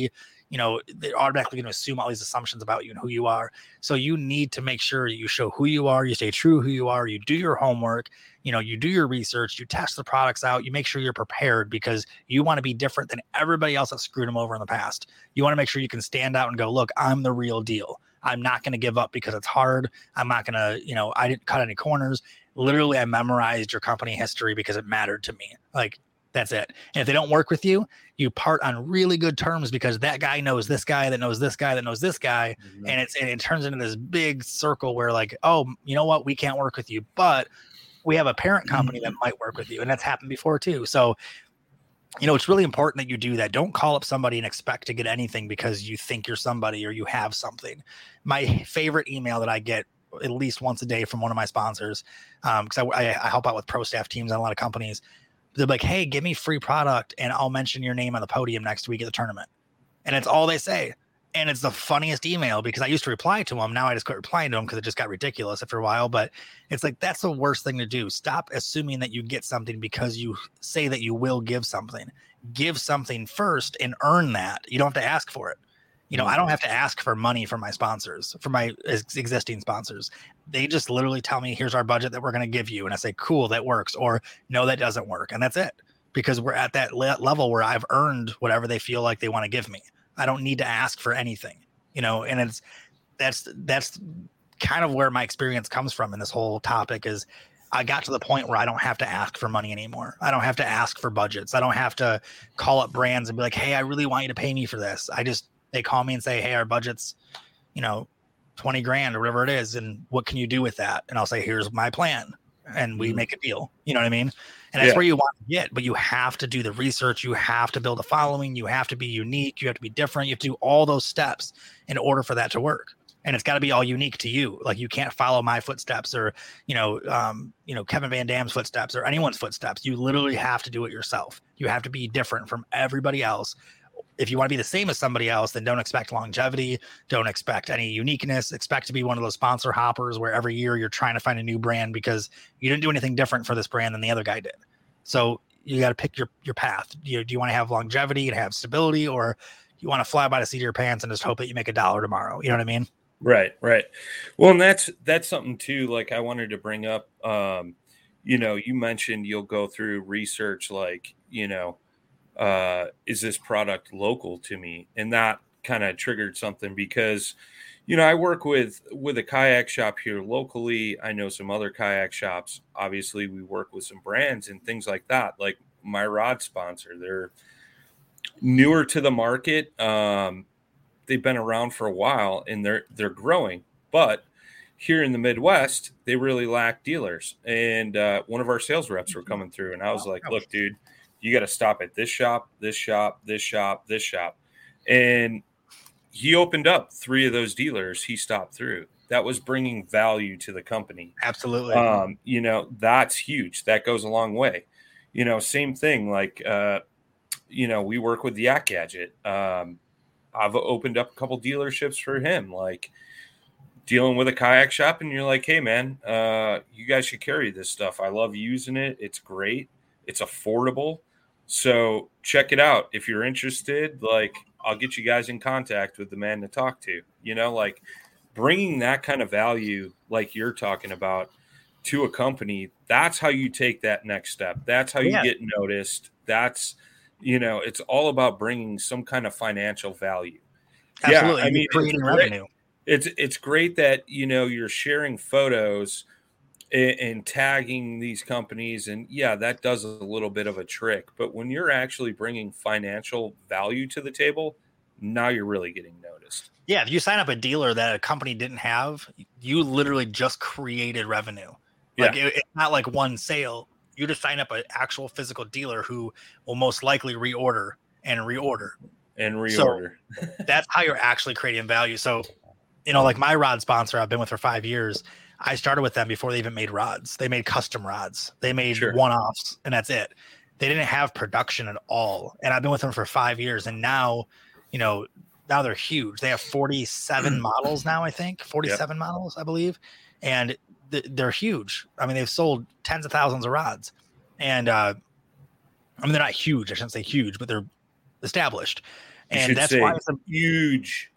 they're automatically going to assume all these assumptions about you and who you are. So you need to make sure you show who you are, you stay true who you are, you do your homework, you do your research, you test the products out, you make sure you're prepared, because you want to be different than everybody else that screwed them over in the past. You want to make sure you can stand out and go, look, I'm the real deal. I'm not going to give up because it's hard. I'm not going to, I didn't cut any corners. Literally, I memorized your company history because it mattered to me. Like, that's it. And if they don't work with you, you part on really good terms, because that guy knows this guy that knows this guy that knows this guy. Mm-hmm. And it turns into this big circle where, like, oh, you know what? We can't work with you, but we have a parent company that might work with you. And that's happened before too. So, it's really important that you do that. Don't call up somebody and expect to get anything because you think you're somebody or you have something. My favorite email that I get at least once a day from one of my sponsors, because I help out with pro staff teams on a lot of companies. They're like, hey, give me free product and I'll mention your name on the podium next week at the tournament. And it's all they say. And it's the funniest email, because I used to reply to them. Now I just quit replying to them because it just got ridiculous after a while. But it's like, that's the worst thing to do. Stop assuming that you get something because you say that you will give something. Give something first and earn that. You don't have to ask for it. I don't have to ask for money from my sponsors, from my existing sponsors. They just literally tell me, here's our budget that we're going to give you. And I say, cool, that works. Or no, that doesn't work. And that's it, because we're at that level where I've earned whatever they feel like they want to give me. I don't need to ask for anything, and that's kind of where my experience comes from in this whole topic. Is I got to the point where I don't have to ask for money anymore. I don't have to ask for budgets. I don't have to call up brands and be like, hey, I really want you to pay me for this. They call me and say, hey, our budget's, $20,000 or whatever it is. And what can you do with that? And I'll say, here's my plan. and we make a deal. You know what I mean? And that's where you want to get, but you have to do the research. You have to build a following. You have to be unique. You have to be different. You have to do all those steps in order for that to work. And it's got to be all unique to you. Like you can't follow my footsteps or, Kevin Van Dam's footsteps or anyone's footsteps. You literally have to do it yourself. You have to be different from everybody else. If you want to be the same as somebody else, then don't expect longevity. Don't expect any uniqueness. Expect to be one of those sponsor hoppers where every year you're trying to find a new brand because you didn't do anything different for this brand than the other guy did. So you got to pick your path. Do you want to have longevity and have stability, or you want to fly by the seat of your pants and just hope that you make $1 tomorrow? You know what I mean? Right. Well, and that's something too, like I wanted to bring up, you mentioned you'll go through research, like, is this product local to me? And that kind of triggered something because, I work with a kayak shop here locally. I know some other kayak shops. Obviously we work with some brands and things like that. Like my rod sponsor, they're newer to the market. They've been around for a while and they're growing, but here in the Midwest, they really lack dealers. And one of our sales reps were coming through and I was like, look, dude, you got to stop at this shop, this shop, this shop, this shop. And he opened up 3 of those dealers he stopped through. That was bringing value to the company. Absolutely. That's huge. That goes a long way. Same thing. Like, we work with Yak Gadget. I've opened up a couple dealerships for him, like dealing with a kayak shop. And you're like, hey man, you guys should carry this stuff. I love using it. It's great. It's affordable. So check it out. If you're interested, like I'll get you guys in contact with the man to talk to, like bringing that kind of value, like you're talking about, to a company. That's how you take that next step. That's how you get noticed. That's, it's all about bringing some kind of financial value. Absolutely. Yeah, I mean, creating revenue. It's great that, you're sharing photos and tagging these companies. And that does a little bit of a trick. But when you're actually bringing financial value to the table, now you're really getting noticed. Yeah. If you sign up a dealer that a company didn't have, you literally just created revenue. Like it's not like one sale. You just sign up an actual physical dealer who will most likely reorder. So that's how you're actually creating value. So, like my rod sponsor I've been with for 5 years, I started with them before they even made rods. They made custom rods. They made one-offs, and that's it. They didn't have production at all. And I've been with them for 5 years. And now, now they're huge. They have 47 models now, I think. 47 models, I believe. And they're huge. I mean, they've sold tens of thousands of rods. And they're not huge. I shouldn't say huge, but they're established. And that's why it's huge.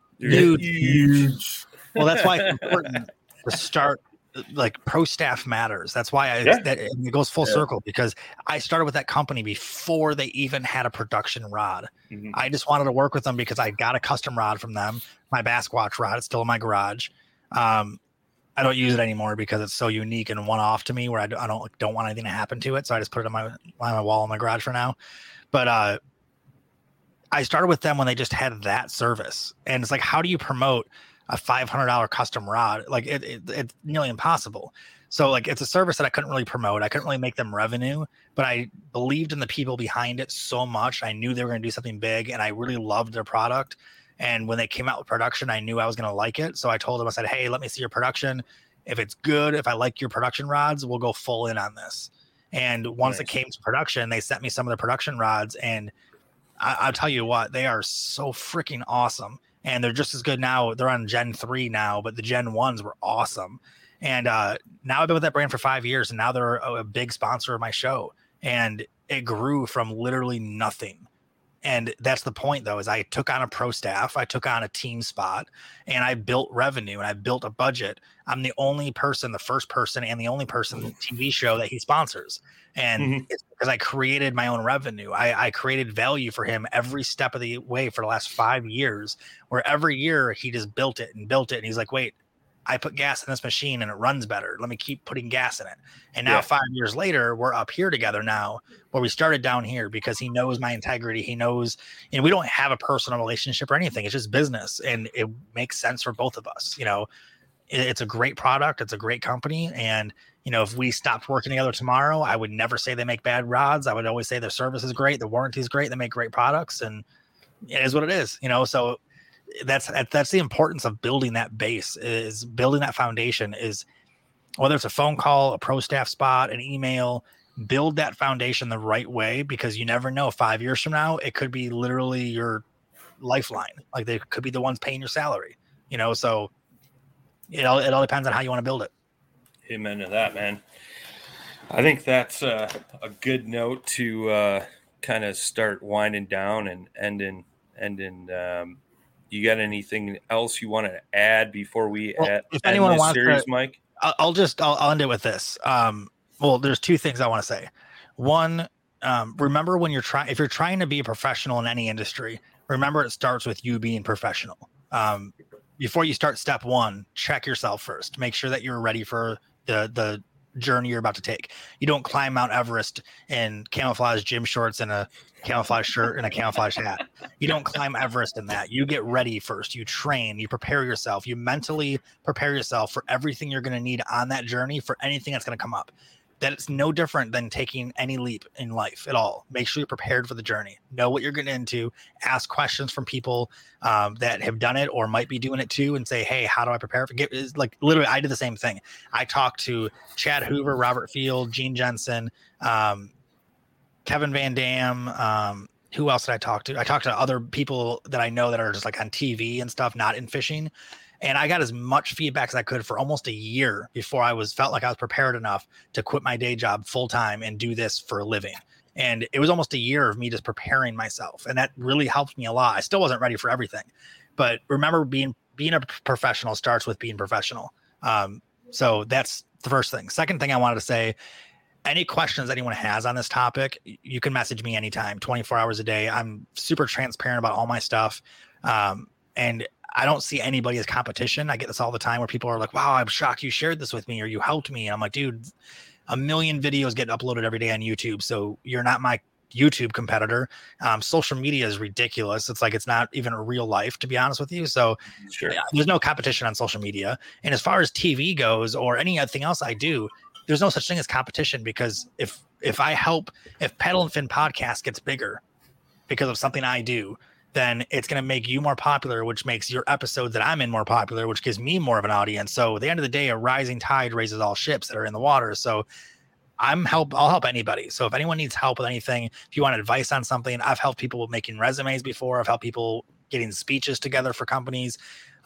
Well, that's why it's important to start. Like Pro Staff matters. That's why it goes full circle, because I started with that company before they even had a production rod. Mm-hmm. I just wanted to work with them because I got a custom rod from them. My Basquatch rod, it's still in my garage. I don't use it anymore because it's so unique and one-off to me, where I don't want anything to happen to it. So I just put it on my wall in my garage for now. But I started with them when they just had that service, and it's like, how do you promote a $500 custom rod? Like it's nearly impossible. So like, it's a service that I couldn't really promote. I couldn't really make them revenue, but I believed in the people behind it so much. I knew they were going to do something big, and I really loved their product. And when they came out with production, I knew I was going to like it. So I told them, I said, hey, let me see your production. If it's good, if I like your production rods, we'll go full in on this. And once it came to production, they sent me some of the production rods, and I'll tell you what, they are so freaking awesome. And they're just as good now. They're on Gen 3 now, but the Gen 1s were awesome. And now I've been with that brand for 5 years, and now they're a big sponsor of my show. And it grew from literally nothing. And that's the point, though, is I took on a pro staff, I took on a team spot, and I built revenue, and I built a budget. I'm the only person, the first person, and the only person in the TV show that he sponsors. And it's because I created my own revenue. I created value for him every step of the way for the last 5 years, where every year he just built it. And he's like, wait, I put gas in this machine and it runs better. Let me keep putting gas in it. And now 5 years later, we're up here together now, where we started down here, because he knows my integrity. He knows, and we don't have a personal relationship or anything. It's just business, and it makes sense for both of us. it's a great product. It's a great company. And, you know, if we stopped working together tomorrow, I would never say they make bad rods. I would always say their service is great. The warranty is great. They make great products, and it is what it is, you know? So that's the importance of building that base, is building that foundation, is whether it's a phone call, a pro staff spot, an email, build that foundation the right way, because you never know, 5 years from now, it could be literally your lifeline. Like they could be the ones paying your salary, you know? So it all depends on how you want to build it. Amen to that, man. I think that's a good note to kind of start winding down and ending. You got anything else you want to add before we end this series, Mike? I'll end it with this. Well, there's two things I want to say. One, remember if you're trying to be a professional in any industry, remember it starts with you being professional. Before you start step one, check yourself first. Make sure that you're ready for the journey you're about to take. You don't climb Mount Everest in camouflage gym shorts and a camouflage shirt and a camouflage hat. You don't climb Everest in that. You get ready first. You train, you prepare yourself. You mentally prepare yourself for everything you're going to need on that journey, for anything that's going to come up. That it's no different than taking any leap in life at all. Make sure you're prepared for the journey. Know what you're getting into. Ask questions from people that have done it or might be doing it too, and say, hey, how do I prepare? Like literally, I did the same thing. I talked to Chad Hoover, Robert Field, Gene Jensen, Kevin Van Dam. Who else did I talk to? I talked to other people that I know that are just like on TV and stuff, not in fishing. And I got as much feedback as I could for almost a year before I felt like I was prepared enough to quit my day job full time and do this for a living. And it was almost a year of me just preparing myself. And that really helped me a lot. I still wasn't ready for everything, but remember, being a professional starts with being professional. So that's the first thing. Second thing I wanted to say, any questions anyone has on this topic, you can message me anytime, 24 hours a day. I'm super transparent about all my stuff. And I don't see anybody as competition. I get this all the time where people are like, wow, I'm shocked you shared this with me or you helped me. And I'm like, dude, 1 million videos get uploaded every day on YouTube. So you're not my YouTube competitor. Social media is ridiculous. It's like, it's not even a real life, to be honest with you. So sure. There's no competition on social media. And as far as TV goes or anything else I do, there's no such thing as competition, because if Paddle and Fin podcast gets bigger because of something I do, then it's going to make you more popular, which makes your episode that I'm in more popular, which gives me more of an audience. So at the end of the day, a rising tide raises all ships that are in the water. So I'll help anybody. So if anyone needs help with anything, if you want advice on something, I've helped people with making resumes before. I've helped people getting speeches together for companies.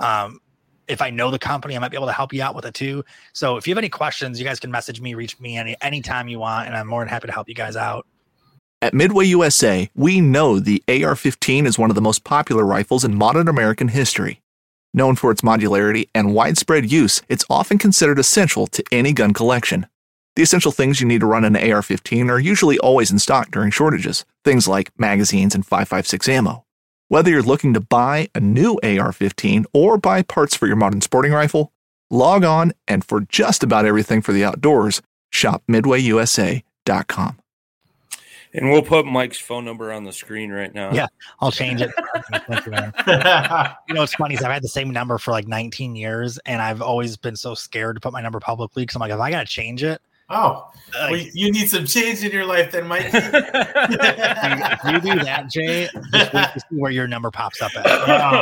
If I know the company, I might be able to help you out with it too. So if you have any questions, you guys can message me, reach me anytime you want, and I'm more than happy to help you guys out. At Midway USA, we know the AR-15 is one of the most popular rifles in modern American history. Known for its modularity and widespread use, it's often considered essential to any gun collection. The essential things you need to run an AR-15 are usually always in stock during shortages, things like magazines and 5.56 ammo. Whether you're looking to buy a new AR-15 or buy parts for your modern sporting rifle, log on, and for just about everything for the outdoors, shop MidwayUSA.com. And we'll put Mike's phone number on the screen right now. Yeah, I'll change it. You know, what's funny is I've had the same number for like 19 years, and I've always been so scared to put my number publicly because I'm like, if I got to change it. Oh, well, you need some change in your life then, Mike. If you do that, Jay, just wait to see where your number pops up at.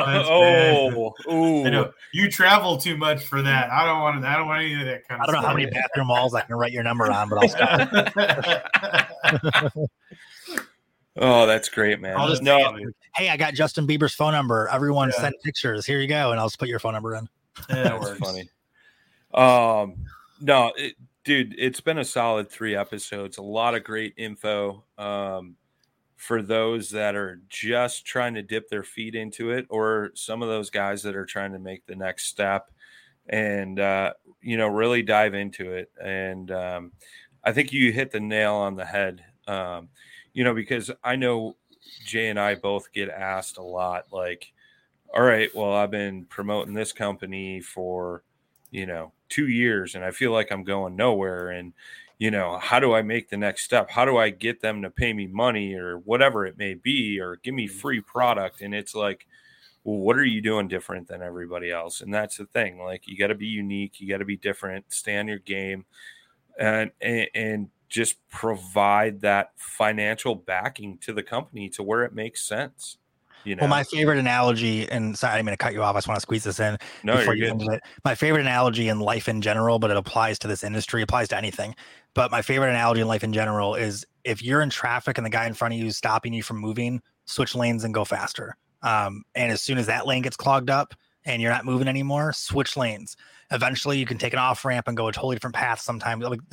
I know. You travel too much for that. I don't want any of that kind of stuff. I don't know how many bathroom walls I can write your number on, but I'll stop. Oh, that's great, man. Hey, I got Justin Bieber's phone number. Everyone send pictures. Here you go, and I'll just put your phone number in. Yeah, that's funny. Dude, it's been a solid 3 episodes. A lot of great info for those that are just trying to dip their feet into it, or some of those guys that are trying to make the next step and, really dive into it. And I think you hit the nail on the head, because I know Jay and I both get asked a lot, like, all right, well, I've been promoting this company for, 2 years and I feel like I'm going nowhere. And, how do I make the next step? How do I get them to pay me money or whatever it may be, or give me free product? And it's like, well, what are you doing different than everybody else? And that's the thing. Like, you got to be unique. You got to be different. Stay on your game, and just provide that financial backing to the company to where it makes sense. You know? Well, my favorite analogy, and sorry, I'm going to cut you off. I just want to squeeze this in before you end it. My favorite analogy in life in general, but it applies to this industry, applies to anything. But my favorite analogy in life in general is if you're in traffic and the guy in front of you is stopping you from moving, switch lanes and go faster. And as soon as that lane gets clogged up and you're not moving anymore, switch lanes. Eventually you can take an off ramp and go a totally different path. Sometimes like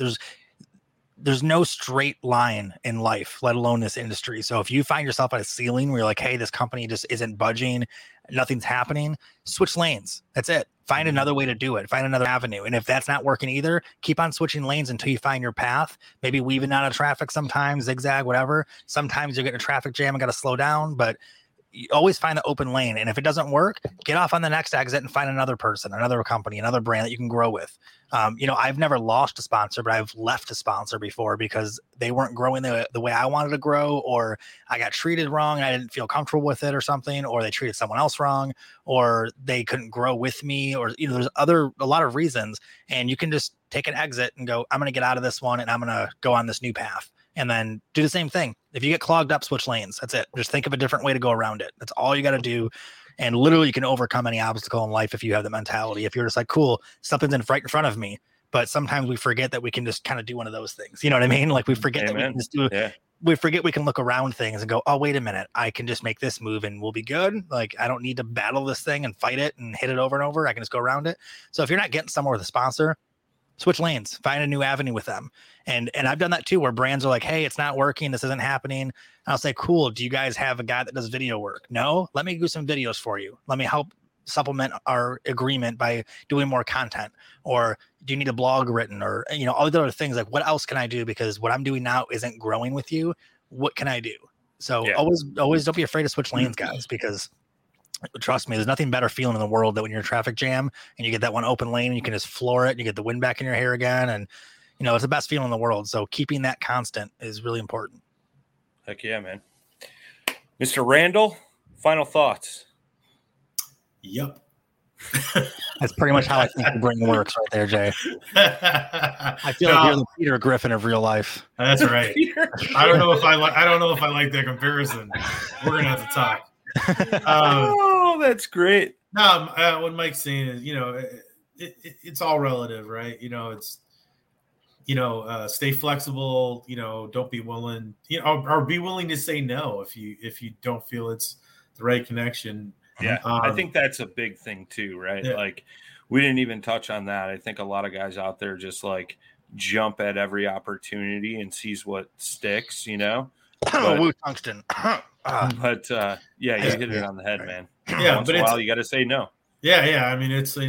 there's no straight line in life, let alone this industry. So if you find yourself at a ceiling where you're like, hey, this company just isn't budging, nothing's happening, switch lanes. That's it. Find another way to do it. Find another avenue. And if that's not working either, keep on switching lanes until you find your path. Maybe weaving out of traffic sometimes, zigzag, whatever. Sometimes you're getting a traffic jam and got to slow down, but you always find the open lane. And if it doesn't work, get off on the next exit and find another person, another company, another brand that you can grow with. I've never lost a sponsor, but I've left a sponsor before because they weren't growing the way I wanted to grow, or I got treated wrong and I didn't feel comfortable with it or something, or they treated someone else wrong, or they couldn't grow with me, or, there's a lot of reasons. And you can just take an exit and go, I'm going to get out of this one and I'm going to go on this new path. And then do the same thing. If you get clogged up, switch lanes. That's it. Just think of a different way to go around it. That's all you got to do. And literally you can overcome any obstacle in life if you have the mentality. If you're just like, cool, something's right in front of me. But sometimes we forget that we can just kind of do one of those things. You know what I mean? Like we forget that we can just do we forget we can look around things and go, oh, wait a minute, I can just make this move and we'll be good. Like I don't need to battle this thing and fight it and hit it over and over. I can just go around it. So if you're not getting somewhere with a sponsor, switch lanes, find a new avenue with them. And I've done that too, where brands are like, hey, it's not working. This isn't happening. And I'll say, cool. Do you guys have a guy that does video work? No, let me do some videos for you. Let me help supplement our agreement by doing more content. Or do you need a blog written, or, all the other things? Like, what else can I do? Because what I'm doing now isn't growing with you. What can I do? So always don't be afraid to switch lanes, guys, because trust me, there's nothing better feeling in the world than when you're in a traffic jam and you get that one open lane and you can just floor it and you get the wind back in your hair again. And, it's the best feeling in the world. So keeping that constant is really important. Heck yeah, man. Mr. Randall, final thoughts. Yep. That's pretty much how I think the brain works right there, Jay. I feel like you're the Peter Griffin of real life. That's right. I don't know if I like that comparison. We're going to have to talk. That's great. No, what Mike's saying is, it's all relative, right? It's, stay flexible, don't be willing, or be willing to say no if you don't feel it's the right connection. Yeah. I think that's a big thing too, right? Yeah. Like we didn't even touch on that. I think a lot of guys out there just like jump at every opportunity and sees what sticks, Woo tungsten. But you hit it on the head, man. Yeah, once in a while you got to say no. Yeah. I mean, it's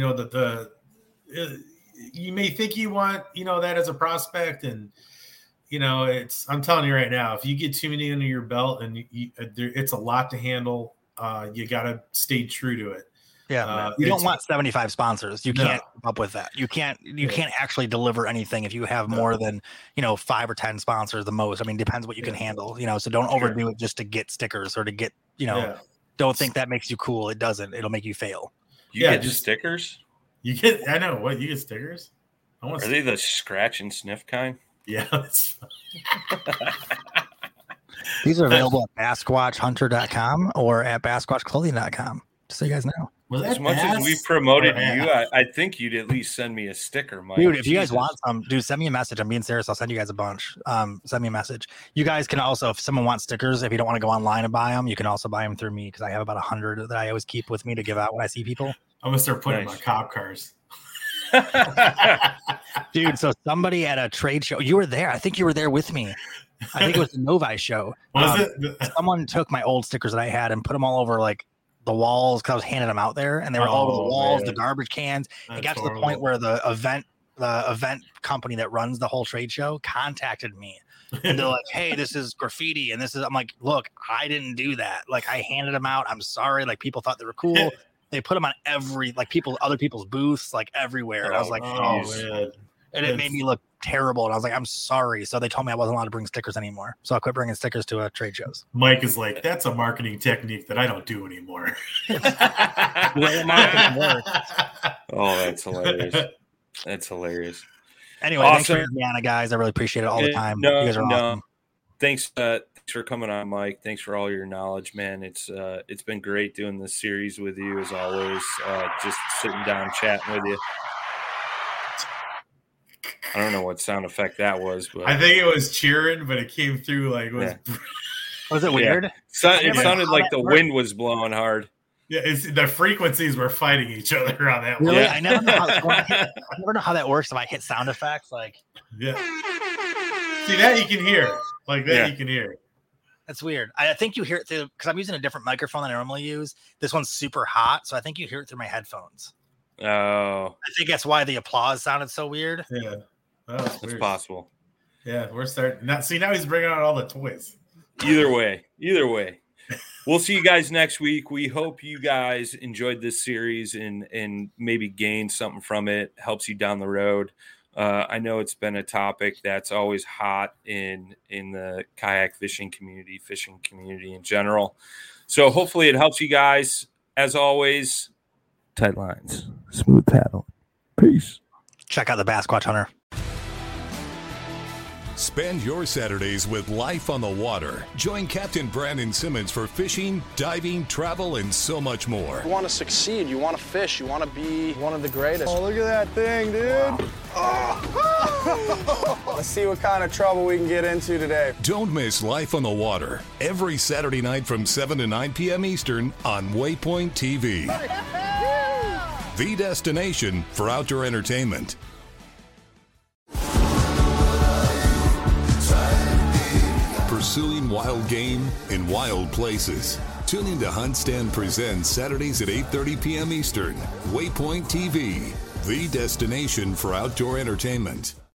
you may think you want that as a prospect, and I'm telling you right now, if you get too many under your belt and it's a lot to handle, you got to stay true to it. Yeah, you don't want 75 sponsors. You can't keep up with that. You can't actually deliver anything if you have more than 5 or 10 sponsors the most. I mean, depends what you can handle. So don't overdo it just to get stickers or to get Don't think that makes you cool. It doesn't. It'll make you fail. You get just stickers. You get. I know what you get stickers. Are they the scratch and sniff kind? Yeah. That's These are available at BassquatchHunter.com or at BassquatchClothing.com. Just so you guys know. As much as we promoted you, I think you'd at least send me a sticker, Mike. Dude, if you guys want some, send me a message. I'm being serious. I'll send you guys a bunch. Send me a message. You guys can also, if someone wants stickers, if you don't want to go online and buy them, you can also buy them through me because I have about 100 that I always keep with me to give out when I see people. I'm going to start putting them on cop cars. Dude, so somebody at a trade show, you were there. I think you were there with me. I think it was the Novi show. Someone took my old stickers that I had and put them all over like the walls because I was handing them out there, and they were all over the walls, the garbage cans. It got to the point where the event company that runs the whole trade show contacted me. And they're like, hey, this is graffiti. And I'm like, look, I didn't do that. Like I handed them out. I'm sorry. Like people thought they were cool. They put them on other people's booths, like everywhere. And I was like, man. And it made me look terrible. And I was like, I'm sorry. So they told me I wasn't allowed to bring stickers anymore. So I quit bringing stickers to trade shows. Mike is like, that's a marketing technique that I don't do anymore. Oh, that's hilarious. That's hilarious. Anyway, awesome. Thanks for having me on, guys. I really appreciate it all the time. You guys are awesome. Thanks for coming on, Mike. Thanks for all your knowledge, man. It's been great doing this series with you as always. Just sitting down chatting with you. I don't know what sound effect that was, but I think it was cheering, but it came through like was it weird? Yeah. It sounded like the wind was blowing hard. Yeah, the frequencies were fighting each other on that. Really? Yeah. I never know how that works if I hit sound effects. Like, yeah. See that you can hear like that. Yeah. You can hear. That's weird. I think you hear it through because I'm using a different microphone than I normally use. This one's super hot, so I think you hear it through my headphones. Oh, I think that's why the applause sounded so weird. Yeah, it's possible. Yeah, we're starting now. See, now he's bringing out all the toys. Either way, we'll see you guys next week. We hope you guys enjoyed this series and maybe gained something from it. Helps you down the road. I know it's been a topic that's always hot in the kayak fishing community in general. So hopefully it helps you guys. As always, tight lines, smooth paddle. Peace. Check out the Basquatch Hunter. Spend your Saturdays with life on the water. Join Captain Brandon Simmons for fishing, diving, travel, and so much more. You want to succeed. You want to fish. You want to be one of the greatest. Oh, look at that thing, dude. Wow. Oh. Let's see what kind of trouble we can get into today. Don't miss Life on the Water every Saturday night from 7 to 9 p.m. Eastern on Waypoint TV. The destination for outdoor entertainment. Pursuing wild game in wild places. Tune in to Hunt Stand Presents Saturdays at 8:30 p.m. Eastern. Waypoint TV, the destination for outdoor entertainment.